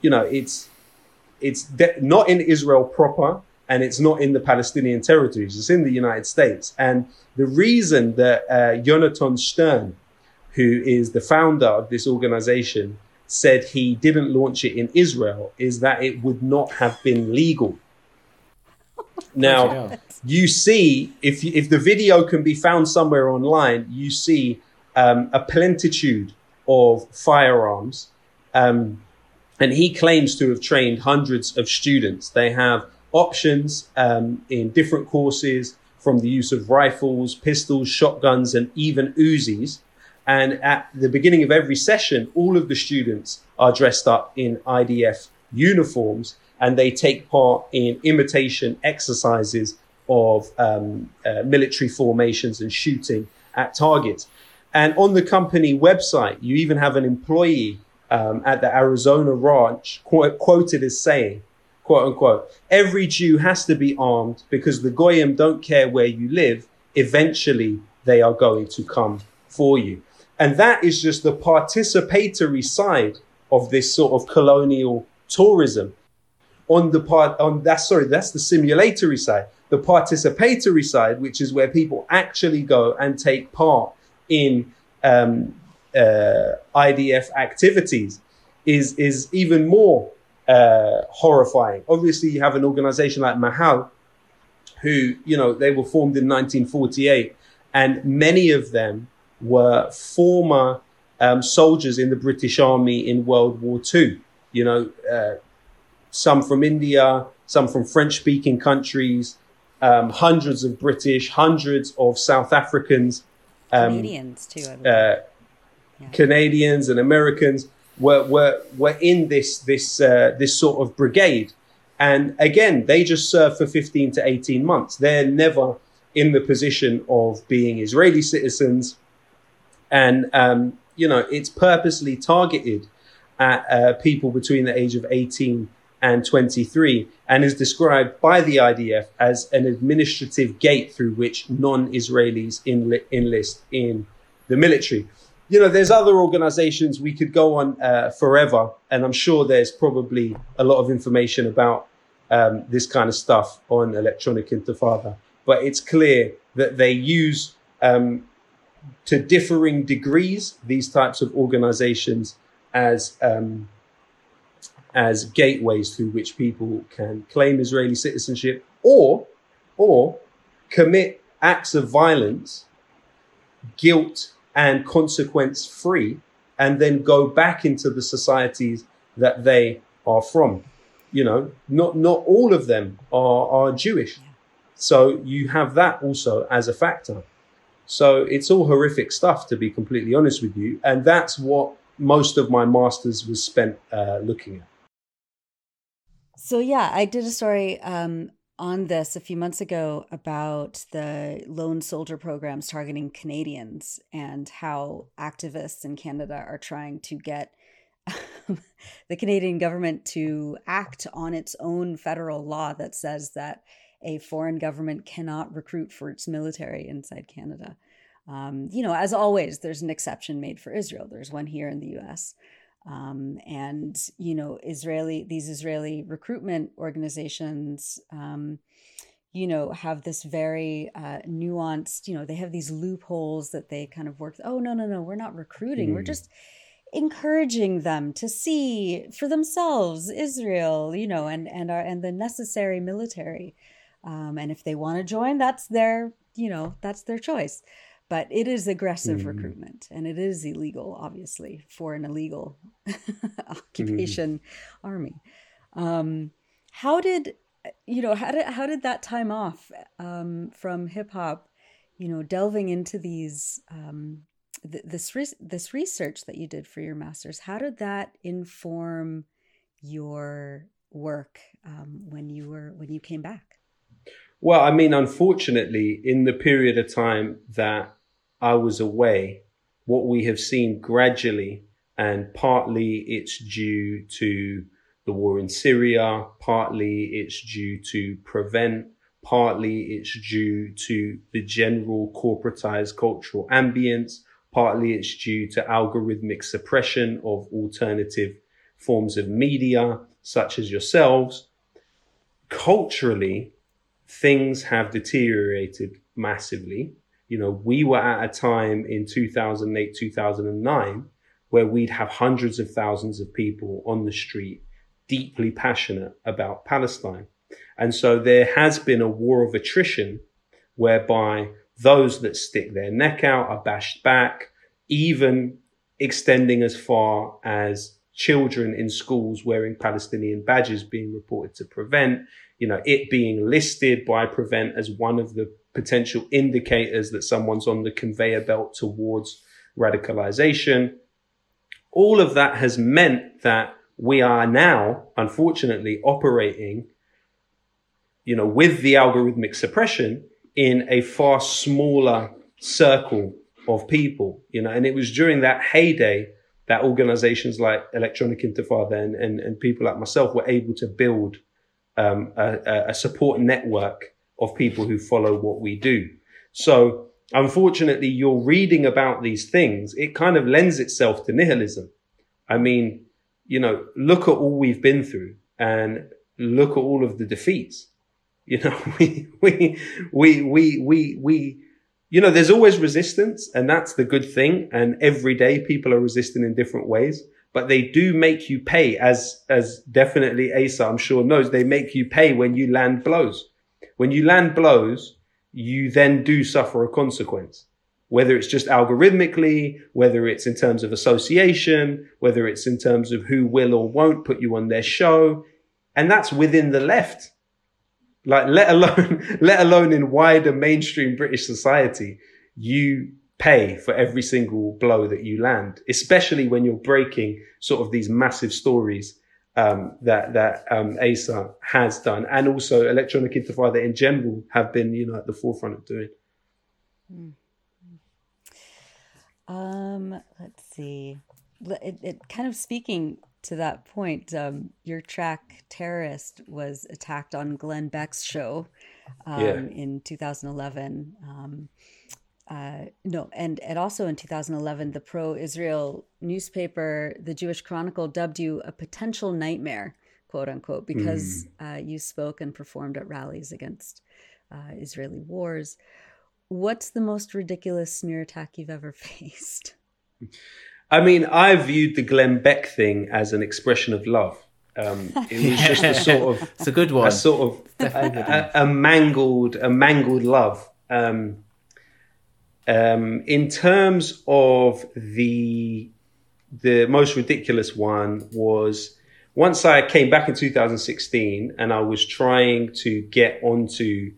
not in Israel proper, and it's not in the Palestinian territories. It's in the United States. And the reason that Jonathan Stern, who is the founder of this organization, said he didn't launch it in Israel is that it would not have been legal. Now, you see, if the video can be found somewhere online, you see a plentitude of firearms. And he claims to have trained hundreds of students. They have options in different courses, from the use of rifles, pistols, shotguns, and even Uzis. And at the beginning of every session, all of the students are dressed up in IDF uniforms, and they take part in imitation exercises of military formations and shooting at targets. And on the company website, you even have an employee at the Arizona ranch quoted as saying, quote unquote, "Every Jew has to be armed because the Goyim don't care where you live. Eventually, they are going to come for you." And that is just the participatory side of this sort of colonial tourism. That's the simulatory side. The participatory side, which is where people actually go and take part in IDF activities, is even more horrifying. Obviously, you have an organization like Mahal, who, they were formed in 1948, and many of them were former soldiers in the British Army in World War II. Some from India, some from French-speaking countries, hundreds of British, hundreds of South Africans, Canadians too. I believe. Canadians and Americans were in this sort of brigade. And again, they just serve for 15 to 18 months. They're never in the position of being Israeli citizens. And, it's purposely targeted at people between the age of 18 and 23, and is described by the IDF as an administrative gate through which non-Israelis enlist in the military. There's other organizations we could go on forever, and I'm sure there's probably a lot of information about this kind of stuff on Electronic Intifada. But it's clear that they use, to differing degrees, these types of organizations as gateways through which people can claim Israeli citizenship or commit acts of violence, guilt and consequence free, and then go back into the societies that they are from. Not all of them are Jewish. So you have that also as a factor. So it's all horrific stuff, to be completely honest with you. And that's what most of my master's was spent looking at. So yeah, I did a story on this a few months ago about the lone soldier programs targeting Canadians and how activists in Canada are trying to get the Canadian government to act on its own federal law that says that a foreign government cannot recruit for its military inside Canada. As always, there's an exception made for Israel. There's one here in the U.S. These Israeli recruitment organizations, have this very nuanced, they have these loopholes that they kind of work. Oh, no, we're not recruiting. We're just encouraging them to see for themselves Israel, and the necessary military. And if they want to join, that's their choice. But it is aggressive recruitment, and it is illegal, obviously, for an illegal occupation army. How did that time off from hip hop, delving into these this research that you did for your master's? How did that inform your work when you came back? Well, I mean, unfortunately, in the period of time that I was away, what we have seen gradually, and partly it's due to the war in Syria, partly it's due to Prevent, partly it's due to the general corporatized cultural ambience, partly it's due to algorithmic suppression of alternative forms of media, such as yourselves. Culturally, things have deteriorated massively. We were at a time in 2008, 2009, where we'd have hundreds of thousands of people on the street, deeply passionate about Palestine. And so there has been a war of attrition whereby those that stick their neck out are bashed back, even extending as far as children in schools wearing Palestinian badges being reported to Prevent, it being listed by Prevent as one of the potential indicators that someone's on the conveyor belt towards radicalization. All of that has meant that we are now, unfortunately, operating, with the algorithmic suppression in a far smaller circle of people, and it was during that heyday that organizations like Electronic Intifada and people like myself were able to build a support network of people who follow what we do. So unfortunately, you're reading about these things. It kind of lends itself to nihilism. I mean, look at all we've been through and look at all of the defeats. There's always resistance, and that's the good thing. And every day people are resisting in different ways. But they do make you pay, as definitely Asa, I'm sure, knows. They make you pay when you land blows. When you land blows, you then do suffer a consequence, whether it's just algorithmically, whether it's in terms of association, whether it's in terms of who will or won't put you on their show. And that's within the left. Let alone in wider mainstream British society, you pay for every single blow that you land, especially when you're breaking sort of these massive stories that Asa has done, and also Electronic Intifada in general have been, at the forefront of doing. Let's see. It kind of speaking to that point, your track "Terrorist" was attacked on Glenn Beck's show in 2011. And also in 2011, the pro-Israel newspaper, the Jewish Chronicle, dubbed you a potential nightmare, quote unquote, because you spoke and performed at rallies against Israeli wars. What's the most ridiculous smear attack you've ever faced? I mean, I viewed the Glenn Beck thing as an expression of love. It was just a sort of, it's a good one. A sort of a mangled love. In terms of the most ridiculous one was once I came back in 2016 and I was trying to get onto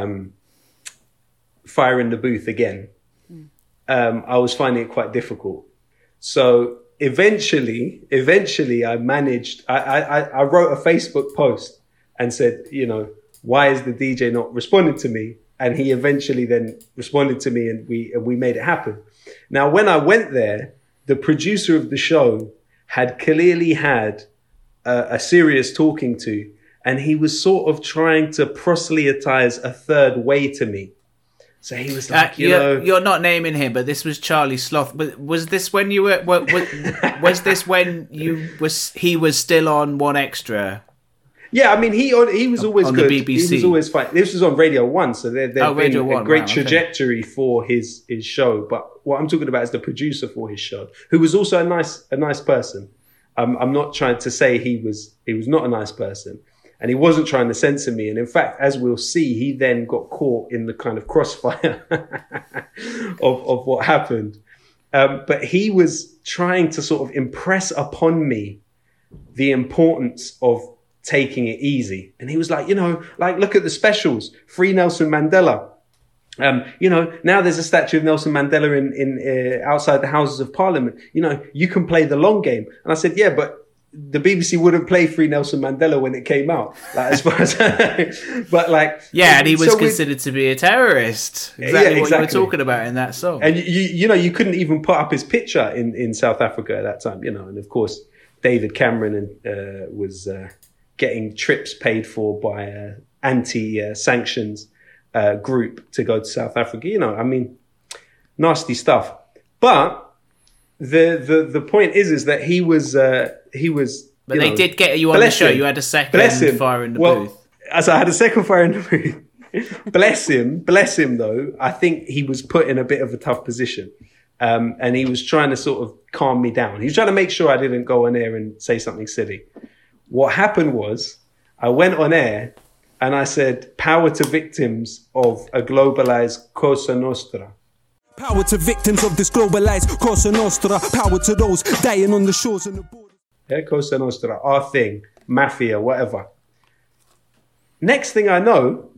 Fire in the Booth again. I was finding it quite difficult. So eventually I managed, I wrote a Facebook post and said, why is the DJ not responding to me? And he eventually then responded to me, and we made it happen. Now, when I went there, the producer of the show had clearly had a serious talking to, and he was sort of trying to proselytize a third way to me. So he was like, you're not naming him, but this was Charlie Sloth. But was this when you were? Was this when he was still on One Extra? Yeah, I mean, he was always on good. The BBC. He was always fine. This was on Radio 1, so there'd been a great trajectory for his show. But what I'm talking about is the producer for his show, who was also a nice person. I'm not trying to say he was not a nice person, and he wasn't trying to censor me. And in fact, as we'll see, he then got caught in the kind of crossfire of what happened. But he was trying to sort of impress upon me the importance of taking it easy. And he was like, look at the specials, Free Nelson Mandela. Now there's a statue of Nelson Mandela in outside the Houses of Parliament. You can play the long game. And I said, yeah, but the BBC wouldn't play Free Nelson Mandela when it came out. Like, as far as, but like, yeah, and he was considered to be a terrorist. Exactly what you were talking about in that song. And you couldn't even put up his picture in South Africa at that time. And of course, David Cameron was getting trips paid for by anti-sanctions group to go to South Africa. I mean, nasty stuff. But the point is that he was. But they did get you on the show. You had a second fire in the booth. As I had a second fire in the booth. Bless him though. I think he was put in a bit of a tough position. And he was trying to sort of calm me down. He was trying to make sure I didn't go on air and say something silly. What happened was I went on air and I said, power to victims of a globalized Cosa Nostra. Power to victims of this globalized Cosa Nostra. Power to those dying on the shores and the borders. Yeah, Cosa Nostra, our thing, mafia, whatever. Next thing I know,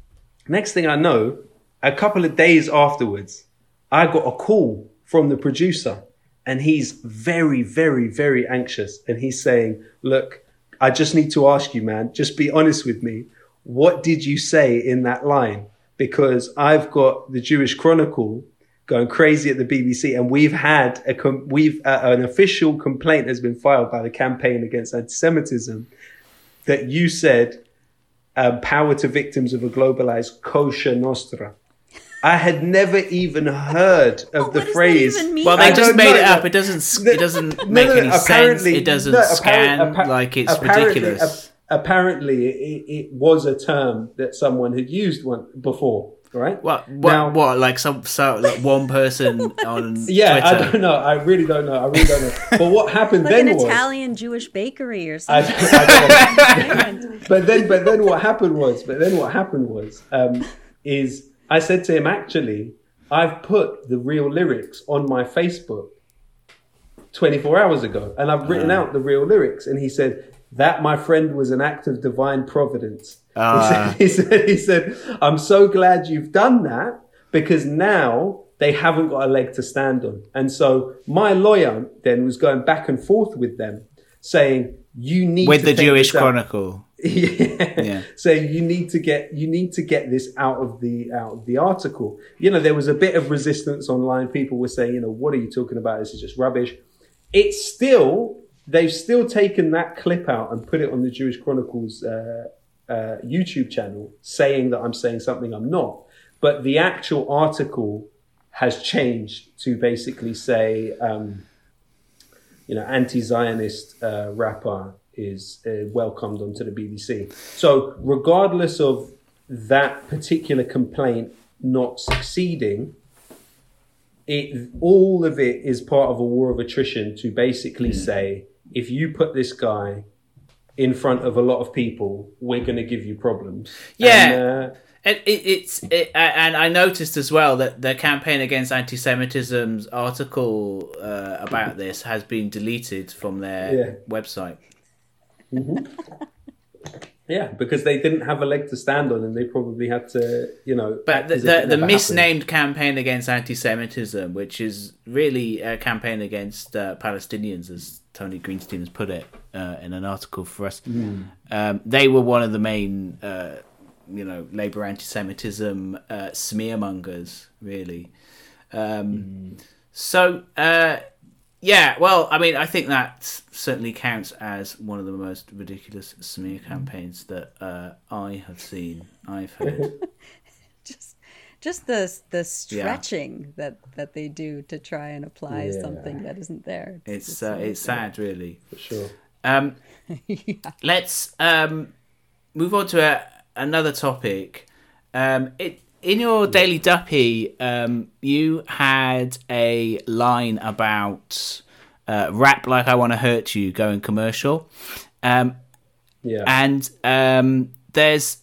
a couple of days afterwards, I got a call from the producer, and he's very, very, very anxious. And he's saying, look, I just need to ask you, man, just be honest with me. What did you say in that line? Because I've got the Jewish Chronicle going crazy at the BBC, and we've had an official complaint has been filed by the Campaign Against Anti-Semitism that you said power to victims of a globalized Cosa Nostra. I had never even heard of the phrase. Well, they just made it up. It doesn't make any sense. It doesn't scan like it's ridiculous. Apparently, it was a term that someone had used before, right? What? Like one person on yeah, Twitter? I don't know. I really don't know. But what happened like then an was Italian Jewish bakery or something. I don't know. But then what happened was is I said to him, actually, I've put the real lyrics on my Facebook 24 hours ago, and I've written out the real lyrics. And he said, that, my friend, was an act of divine providence. He said, I'm so glad you've done that, because now they haven't got a leg to stand on. And so my lawyer then was going back and forth with them, saying, you need with to the take Jewish this out. Chronicle. Yeah. So you need to get this out of the article. There was a bit of resistance online. People were saying, what are you talking about? This is just rubbish. They've still taken that clip out and put it on the Jewish Chronicle's YouTube channel, saying that I'm saying something I'm not. But the actual article has changed to basically say, anti-Zionist rapper is welcomed onto the BBC. So regardless of that particular complaint not succeeding, all of it is part of a war of attrition to basically say, if you put this guy in front of a lot of people, we're going to give you problems. Yeah. And I noticed as well that the Campaign Against Anti-Semitism's article about this has been deleted from their website. Mm-hmm. Yeah, because they didn't have a leg to stand on, and they probably had to, But the misnamed Campaign Against Anti-Semitism, which is really a campaign against Palestinians, as Tony Greenstein has put it in an article for us. They were one of the main Labour anti-Semitism smearmongers, really. So, well, I mean, I think that certainly counts as one of the most ridiculous smear campaigns that I have seen. I've heard. Just the stretching that they do to try and apply something that isn't there. It's sad, really. For sure. Let's move on to another topic. In your Daily Duppy, you had a line about Rap Like I Want to Hurt You going commercial. And there's,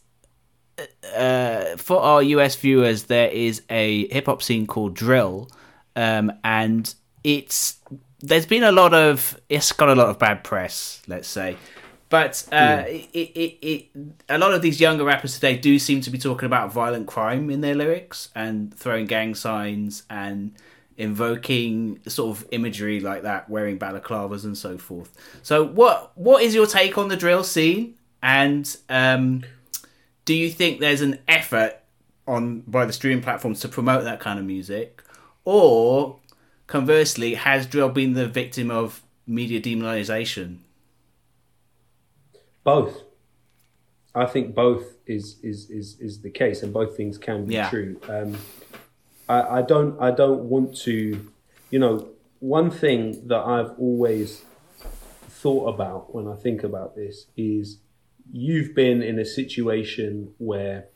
for our US viewers, there is a hip-hop scene called drill. And it's got a lot of bad press, let's say. But a lot of these younger rappers today do seem to be talking about violent crime in their lyrics and throwing gang signs and invoking sort of imagery like that, wearing balaclavas and so forth. So what is your take on the drill scene? And do you think there's an effort by the streaming platforms to promote that kind of music? Or conversely, has drill been the victim of media demonization? Both. I think both is the case, and both things can be true. I don't want to, one thing that I've always thought about when I think about this is you've been in a situation where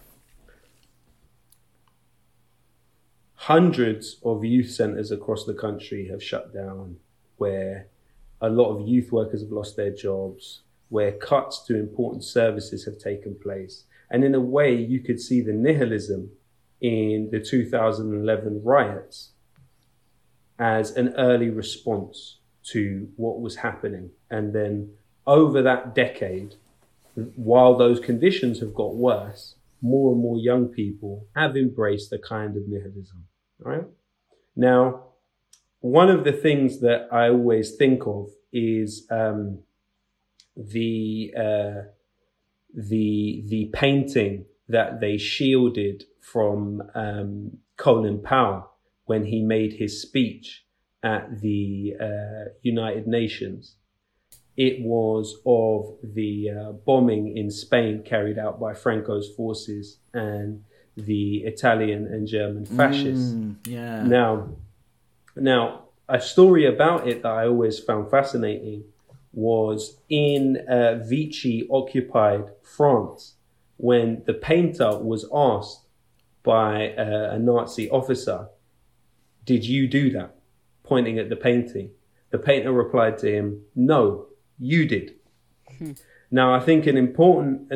hundreds of youth centres across the country have shut down, where a lot of youth workers have lost their jobs, where cuts to important services have taken place. And in a way, you could see the nihilism in the 2011 riots as an early response to what was happening. And then over that decade, while those conditions have got worse, more and more young people have embraced a kind of nihilism, right? Now, one of the things that I always think of is the painting that they shielded from Colin Powell when he made his speech at the United Nations. It was of the bombing in Spain carried out by Franco's forces and the Italian and German fascists. Now, a story about it that I always found fascinating was in Vichy-occupied France, when the painter was asked by a Nazi officer, "Did you do that?" pointing at the painting. The painter replied to him, "No, you did." Now, I think an important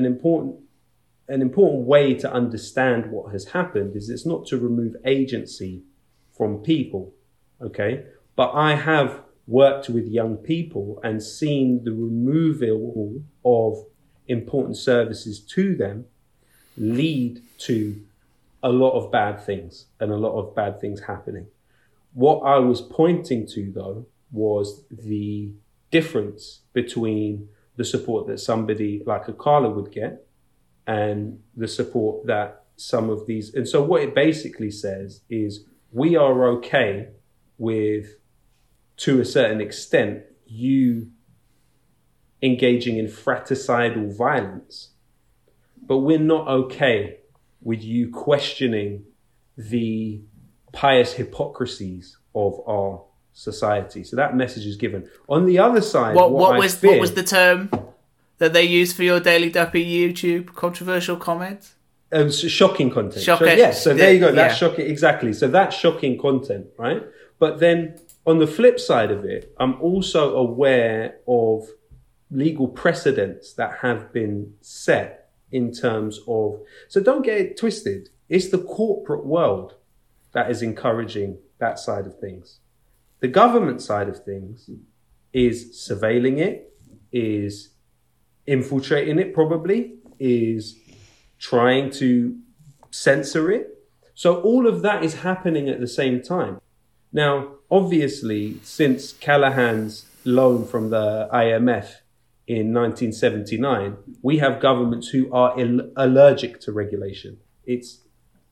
way to understand what has happened is it's not to remove agency from people, okay? But I have worked with young people and seen the removal of important services to them lead to a lot of bad things and a lot of bad things happening. What I was pointing to, though, was the difference between the support that somebody like a Carla would get and the support that some of these... And so what it basically says is we are okay with, to a certain extent, you engaging in fratricidal violence, but we're not okay with you questioning the pious hypocrisies of our society. So that message is given. On the other side, what was the term that they used for your Daily Duppy YouTube controversial comment? Shocking content. Shocking. So there you go. That's shocking. Exactly. So that's shocking content, right? But then on the flip side of it, I'm also aware of legal precedents that have been set in terms of... So don't get it twisted. It's the corporate world that is encouraging that side of things. The government side of things is surveilling it, is infiltrating it probably, is trying to censor it. So all of that is happening at the same time. Now, obviously, since Callaghan's loan from the IMF in 1979, we have governments who are allergic to regulation. It's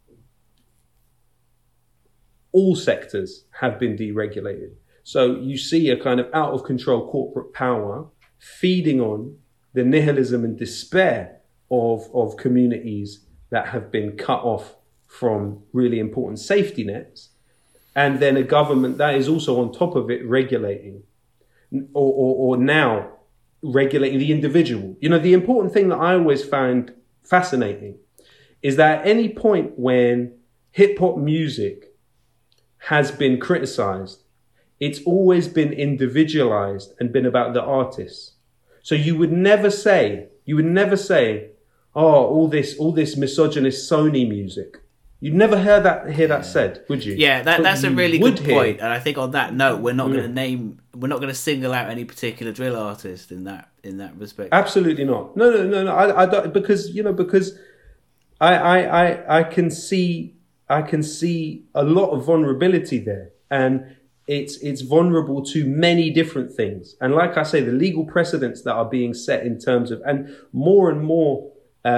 all sectors have been deregulated. So you see a kind of out of control corporate power feeding on the nihilism and despair of communities that have been cut off from really important safety nets. And then a government that is also on top of it regulating or now regulating the individual. You know, the important thing that I always found fascinating is that at any point when hip hop music has been criticized, it's always been individualized and been about the artists. So you would never say, oh, all this misogynist Sony music. You'd never hear that said, would you? Yeah, that's a really good point. And I think on that note, we're not going to single out any particular drill artist in that respect. Absolutely not. No. I don't, because I can see a lot of vulnerability there, and it's vulnerable to many different things. And like I say, the legal precedents that are being set in terms of, and more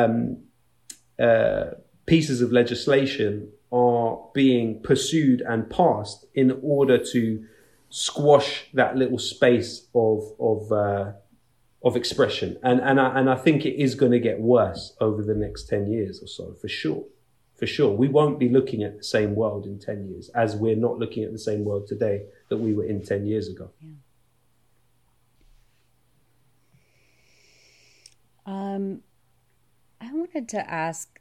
pieces of legislation are being pursued and passed in order to squash that little space of expression. And I think it is going to get worse over the next 10 years or so, for sure. For sure. We won't be looking at the same world in 10 years as we're not looking at the same world today that we were in 10 years ago. Yeah. I wanted to ask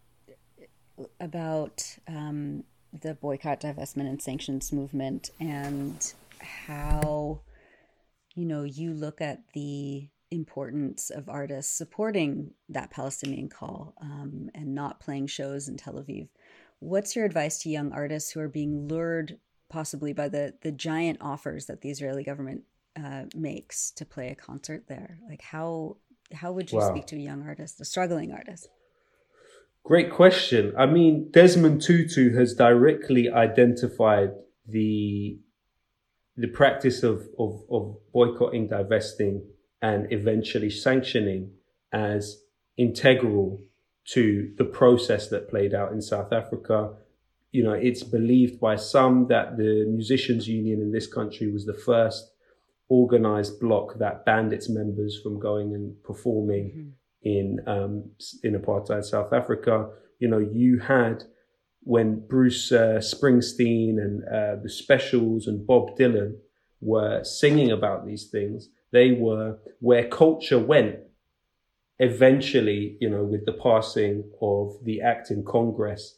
about the boycott, divestment, and sanctions movement, and how, you look at the importance of artists supporting that Palestinian call and not playing shows in Tel Aviv. What's your advice to young artists who are being lured possibly by the giant offers that the Israeli government makes to play a concert there? Like, how would you speak to a young artist, a struggling artist? Great question. I mean, Desmond Tutu has directly identified the practice of boycotting, divesting, and eventually sanctioning as integral to the process that played out in South Africa. You know, it's believed by some that the Musicians Union in this country was the first organized bloc that banned its members from going and performing in apartheid South Africa. You know, you had, when Bruce Springsteen and the Specials and Bob Dylan were singing about these things, they were where culture went. Eventually, you know, with the passing of the act in Congress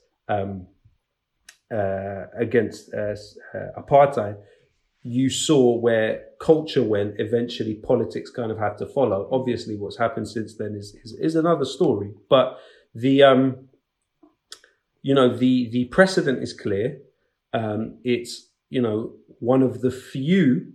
against apartheid, you saw where culture went. Eventually, politics kind of had to follow. Obviously, what's happened since then is another story. But the precedent is clear. It's, you know, one of the few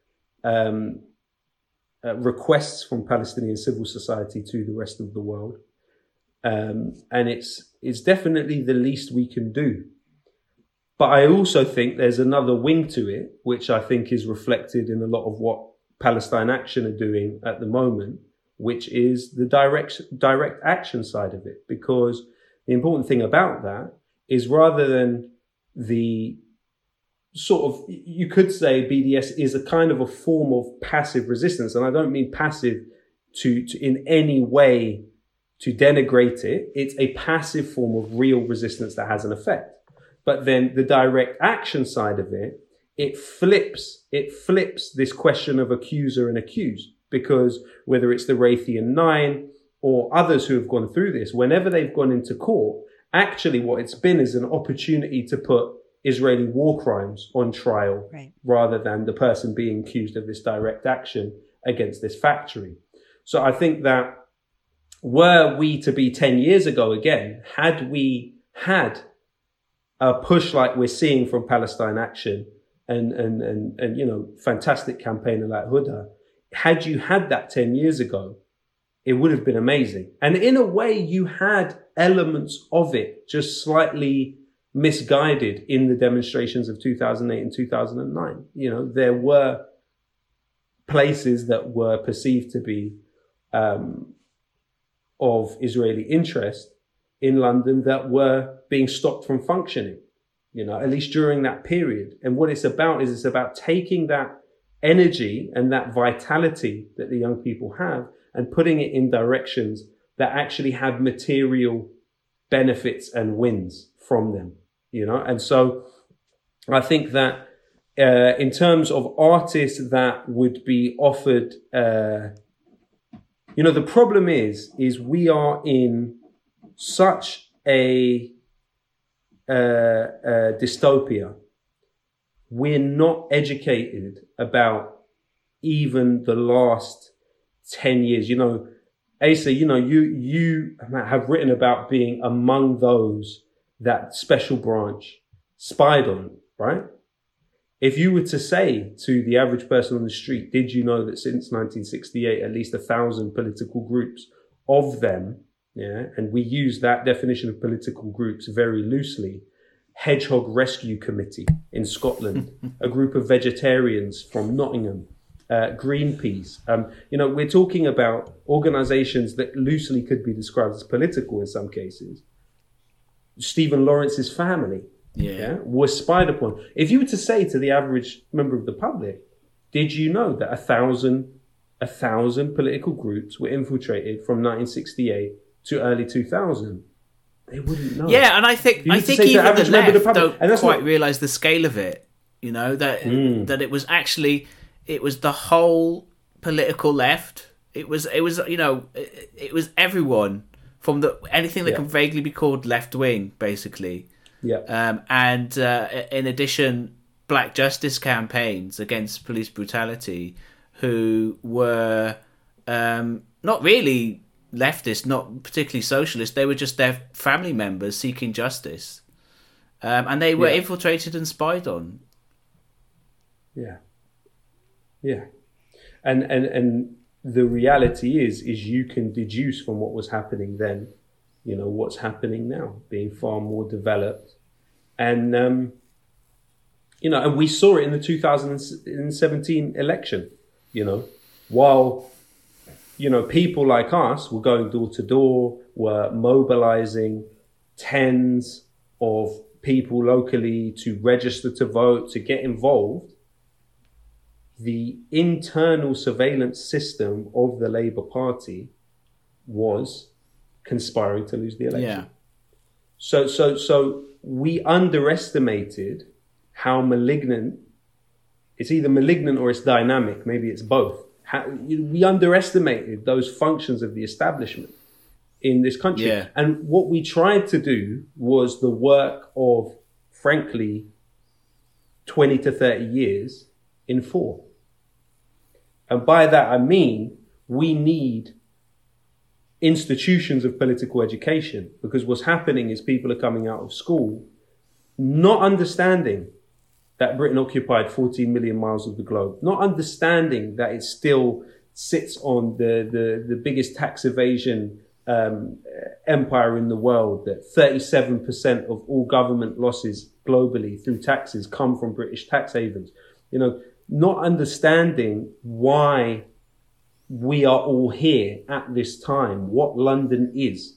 requests from Palestinian civil society to the rest of the world, and it's definitely the least we can do. But I also think there's another wing to it, which I think is reflected in a lot of what Palestine Action are doing at the moment, which is the direct action side of it. Because the important thing about that is, rather than the sort of, you could say BDS is a kind of a form of passive resistance. And I don't mean passive to in any way to denigrate it. It's a passive form of real resistance that has an effect. But then the direct action side of it, it flips this question of accuser and accused. Because whether it's the Raytheon 9 or others who have gone through this, whenever they've gone into court, actually what it's been is an opportunity to put Israeli war crimes on trial, right, rather than the person being accused of this direct action against this factory. So I think that were we to be 10 years ago again, had we had a push like we're seeing from Palestine Action and you know, fantastic campaigner like Huda, had you had that 10 years ago, it would have been amazing. And in a way, you had elements of it just slightly misguided in the demonstrations of 2008 and 2009. You know, there were places that were perceived to be of Israeli interest in London that were being stopped from functioning, at least during that period. And what it's about taking that energy and that vitality that the young people have and putting it in directions that actually have material benefits and wins from them, And so I think that in terms of artists that would be offered, the problem is we are in such a dystopia. We're not educated about even the last 10 years. Asa, you have written about being among those that special branch spied on, right? If you were to say to the average person on the street, did you know that since 1968, at least 1,000 political groups of them, and we use that definition of political groups very loosely, Hedgehog Rescue Committee in Scotland, a group of vegetarians from Nottingham, Greenpeace. We're talking about organizations that loosely could be described as political in some cases. Stephen Lawrence's family was spied upon. If you were to say to the average member of the public, did you know that 1,000 political groups were infiltrated from 1968 to early 2000? They wouldn't know. Yeah, and I think even the left don't quite realise the scale of it. That it was actually, it was the whole political left. It was everyone from anything that can vaguely be called left wing, basically. Yeah. And in addition, black justice campaigns against police brutality, who were not really leftist, not particularly socialist. They were just their family members seeking justice, and they were infiltrated and spied on. Yeah, and the reality is you can deduce from what was happening then, what's happening now, being far more developed, and and we saw it in the 2017 election. While people like us were going door to door, were mobilizing tens of people locally to register to vote, to get involved. The internal surveillance system of the Labour Party was conspiring to lose the election. Yeah. So we underestimated how malignant. It's either malignant or it's dynamic. Maybe it's both. We underestimated those functions of the establishment in this country. Yeah. And what we tried to do was the work of, frankly, 20 to 30 years in 4. And by that, I mean, we need institutions of political education, because what's happening is people are coming out of school not understanding that Britain occupied 14 million miles of the globe, not understanding that it still sits on the biggest tax evasion empire in the world, that 37% of all government losses globally through taxes come from British tax havens. Not understanding why we are all here at this time, what London is,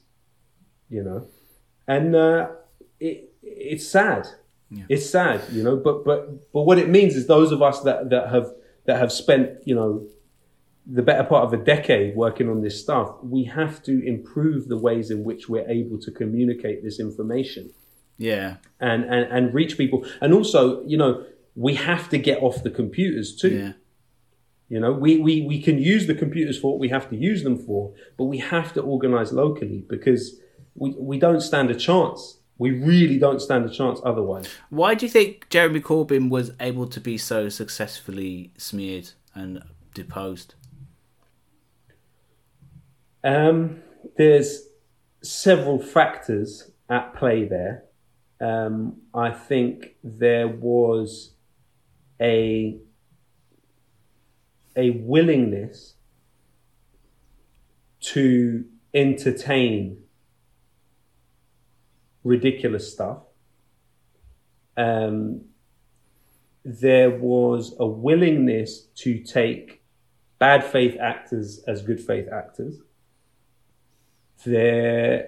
and it's sad. Yeah. It's sad, but what it means is those of us that have spent, the better part of a decade working on this stuff, we have to improve the ways in which we're able to communicate this information. Yeah. And reach people. And also, we have to get off the computers too. Yeah. We can use the computers for what we have to use them for, but we have to organize locally, because we don't stand a chance. We really don't stand a chance otherwise. Why do you think Jeremy Corbyn was able to be so successfully smeared and deposed? There's several factors at play there. I think there was a willingness to entertain ridiculous stuff. There was a willingness to take bad faith actors as good faith actors. There,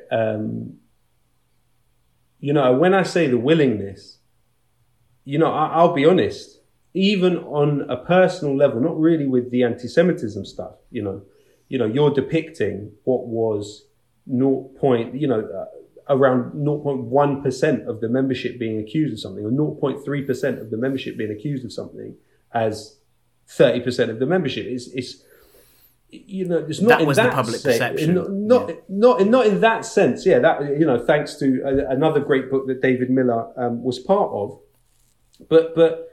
when I say the willingness, I'll be honest, even on a personal level, not really with the anti-Semitism stuff, you're depicting what was around 0.1% of the membership being accused of something, or 0.3% of the membership being accused of something as 30% of the membership. It's not that in was that the public sense, perception. not in that sense. Yeah, that thanks to another great book that David Miller was part of. But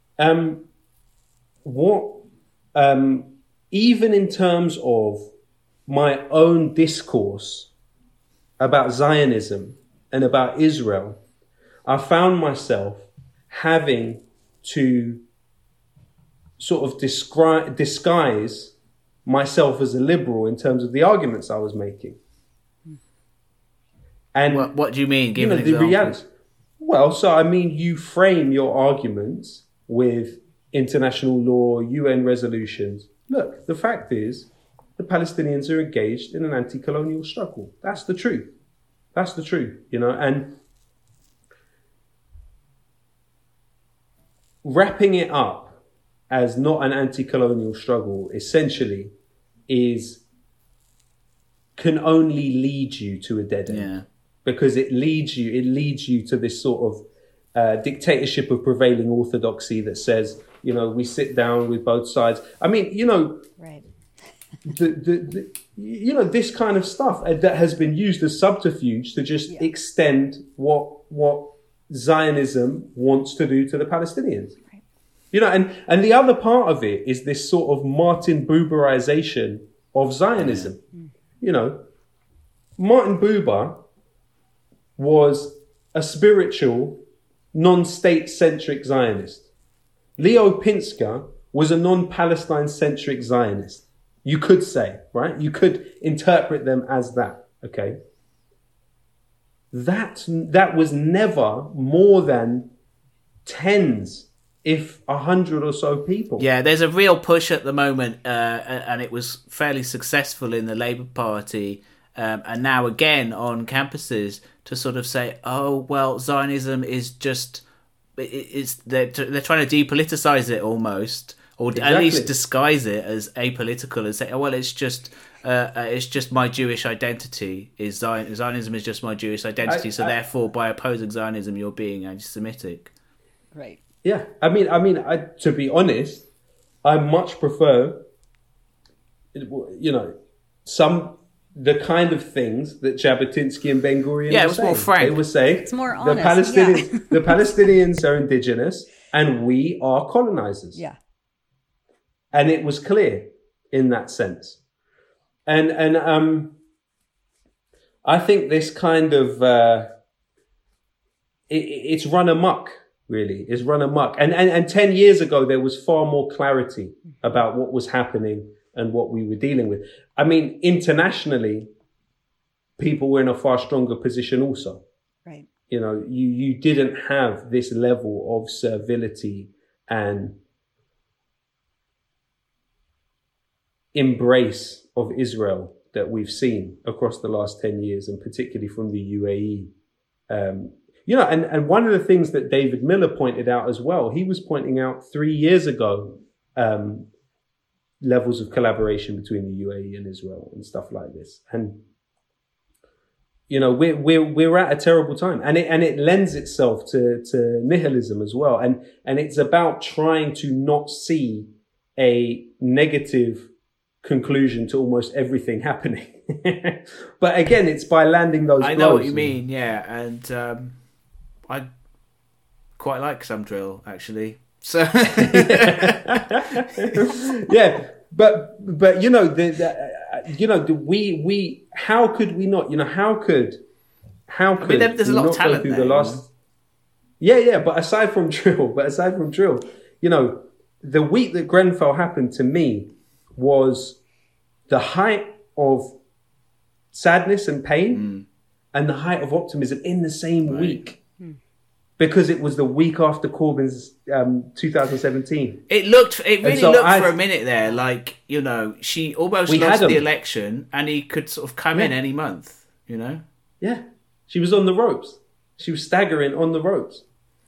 even in terms of my own discourse about Zionism and about Israel, I found myself having to sort of disguise myself as a liberal in terms of the arguments I was making. And what do you mean? Give an example. Well, so I mean, you frame your arguments with international law, UN resolutions. Look, the fact is, the Palestinians are engaged in an anti-colonial struggle. That's the truth. That's the truth, and wrapping it up as not an anti-colonial struggle essentially can only lead you to a dead end. Yeah. Because it leads you to this sort of dictatorship of prevailing orthodoxy that says, we sit down with both sides. I mean, right. This kind of stuff that has been used as subterfuge to just extend what Zionism wants to do to the Palestinians. Right. And the other part of it is this sort of Martin Buberization of Zionism. Yeah. Martin Buber was a spiritual, non-state-centric Zionist. Leo Pinsker was a non-Palestine-centric Zionist. You could say, right? You could interpret them as that, okay? That was never more than tens, if 100 or so people. Yeah, there's a real push at the moment, and it was fairly successful in the Labour Party, and now again on campuses, to sort of say, oh, well, Zionism is just, they're trying to depoliticize it almost, or Exactly. At least disguise it as apolitical and say, oh, well, it's just my Jewish identity. Zionism is just my Jewish identity, so therefore, by opposing Zionism, you're being anti-Semitic. Right. Yeah, I mean, to be honest, I much prefer, the kind of things that Jabotinsky and Ben Gurion it were was saying. more frank. They were saying It's more honest. The Palestinians are indigenous and we are colonizers. Yeah. And it was clear in that sense. And I think this kind of it's run amok. Really, is run amok. And 10 years ago, there was far more clarity about what was happening and what we were dealing with. I mean, internationally, people were in a far stronger position also. Right. You didn't have this level of servility and embrace of Israel that we've seen across the last 10 years, and particularly from the UAE. And one of the things that David Miller pointed out as well, he was pointing out 3 years ago, levels of collaboration between the UAE and Israel and stuff like this. And, we're at a terrible time, and it lends itself to nihilism as well. And it's about trying to not see a negative conclusion to almost everything happening. But again, it's by landing those blows. I know what you mean, yeah. And, I quite like some drill, actually. So yeah, but how could we not? How could there's a lot of talent go through there, the last? Yeah. But aside from drill, the week that Grenfell happened to me was the height of sadness and pain, and the height of optimism in the same week. because it was the week after Corbyn's 2017. It really looked for a minute there like, she almost lost the election and he could sort of come in any month, Yeah. She was on the ropes. She was staggering on the ropes.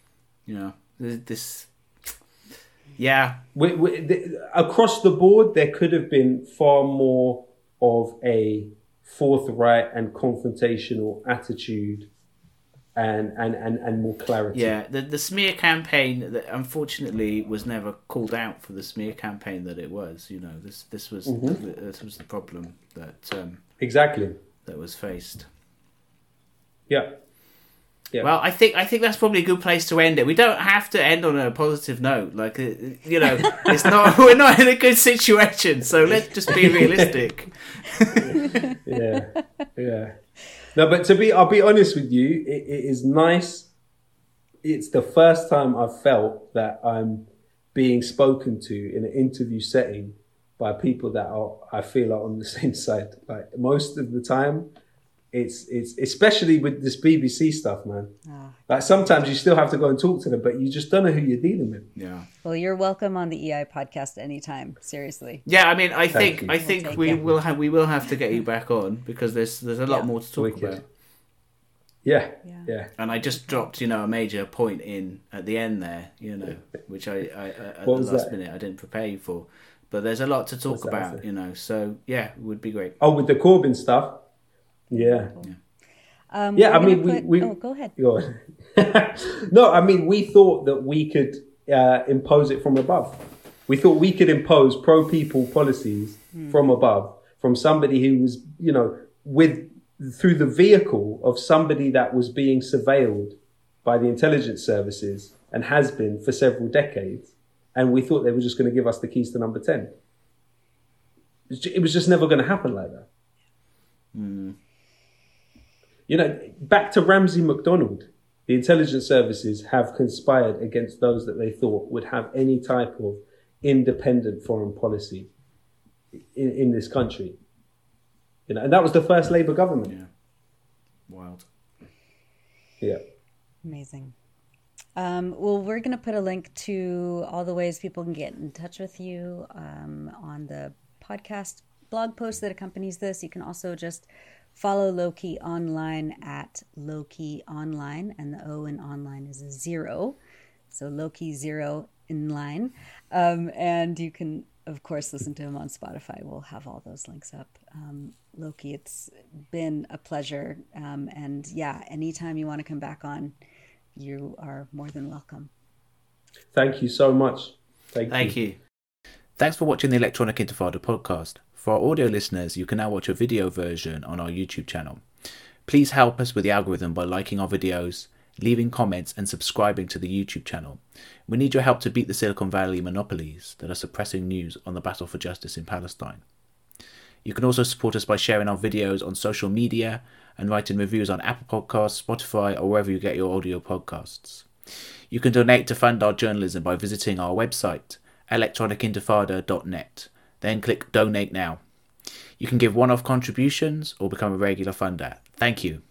Across the board, there could have been far more of a forthright and confrontational attitude and more clarity. Yeah, the smear campaign that unfortunately was never called out for the smear campaign that it was. This was the problem that exactly that was faced. Yeah. Yeah. Well, I think that's probably a good place to end it. We don't have to end on a positive note. Like, it's not. We're not in a good situation, so let's just be realistic. Yeah. No, but I'll be honest with you. It is nice. It's the first time I've felt that I'm being spoken to in an interview setting by people that I feel are on the same side. Like most of the time. It's especially with this BBC stuff, man. Like sometimes you still have to go and talk to them, but you just don't know who you're dealing with. Yeah. Well, you're welcome on the EI podcast anytime. Seriously. Yeah, I mean, I think we will have to get you back on because there's a lot more to talk about. Yeah. And I just dropped, a major point in at the end there, which I at what the was last that? minute I didn't prepare you for, but there's a lot to talk about, So yeah, it would be great. Oh, with the Corbyn stuff. Yeah. I mean, we go ahead. Go on. No, I mean, we thought that we could impose it from above. We thought we could impose pro-people policies from above, from somebody who was, through the vehicle of somebody that was being surveilled by the intelligence services and has been for several decades. And we thought they were just going to give us the keys to number 10. It was just never going to happen like that. Back to Ramsay MacDonald, the intelligence services have conspired against those that they thought would have any type of independent foreign policy in this country. And that was the first Labour government. Yeah. Wild. Yeah. Amazing. Well, we're going to put a link to all the ways people can get in touch with you on the podcast blog post that accompanies this. You can also just follow Lowkey online at Lowkey Online, and the O in online is a 0. So Lowkey 0 in line. And you can, of course, listen to him on Spotify. We'll have all those links up. Lowkey, it's been a pleasure. And yeah, anytime you want to come back on, you are more than welcome. Thank you so much. Thank you. Thanks for watching the Electronic Intifada podcast. For our audio listeners, you can now watch a video version on our YouTube channel. Please help us with the algorithm by liking our videos, leaving comments and subscribing to the YouTube channel. We need your help to beat the Silicon Valley monopolies that are suppressing news on the battle for justice in Palestine. You can also support us by sharing our videos on social media and writing reviews on Apple Podcasts, Spotify or wherever you get your audio podcasts. You can donate to fund our journalism by visiting our website, electronicintifada.net. Then click Donate Now. You can give one-off contributions or become a regular funder. Thank you.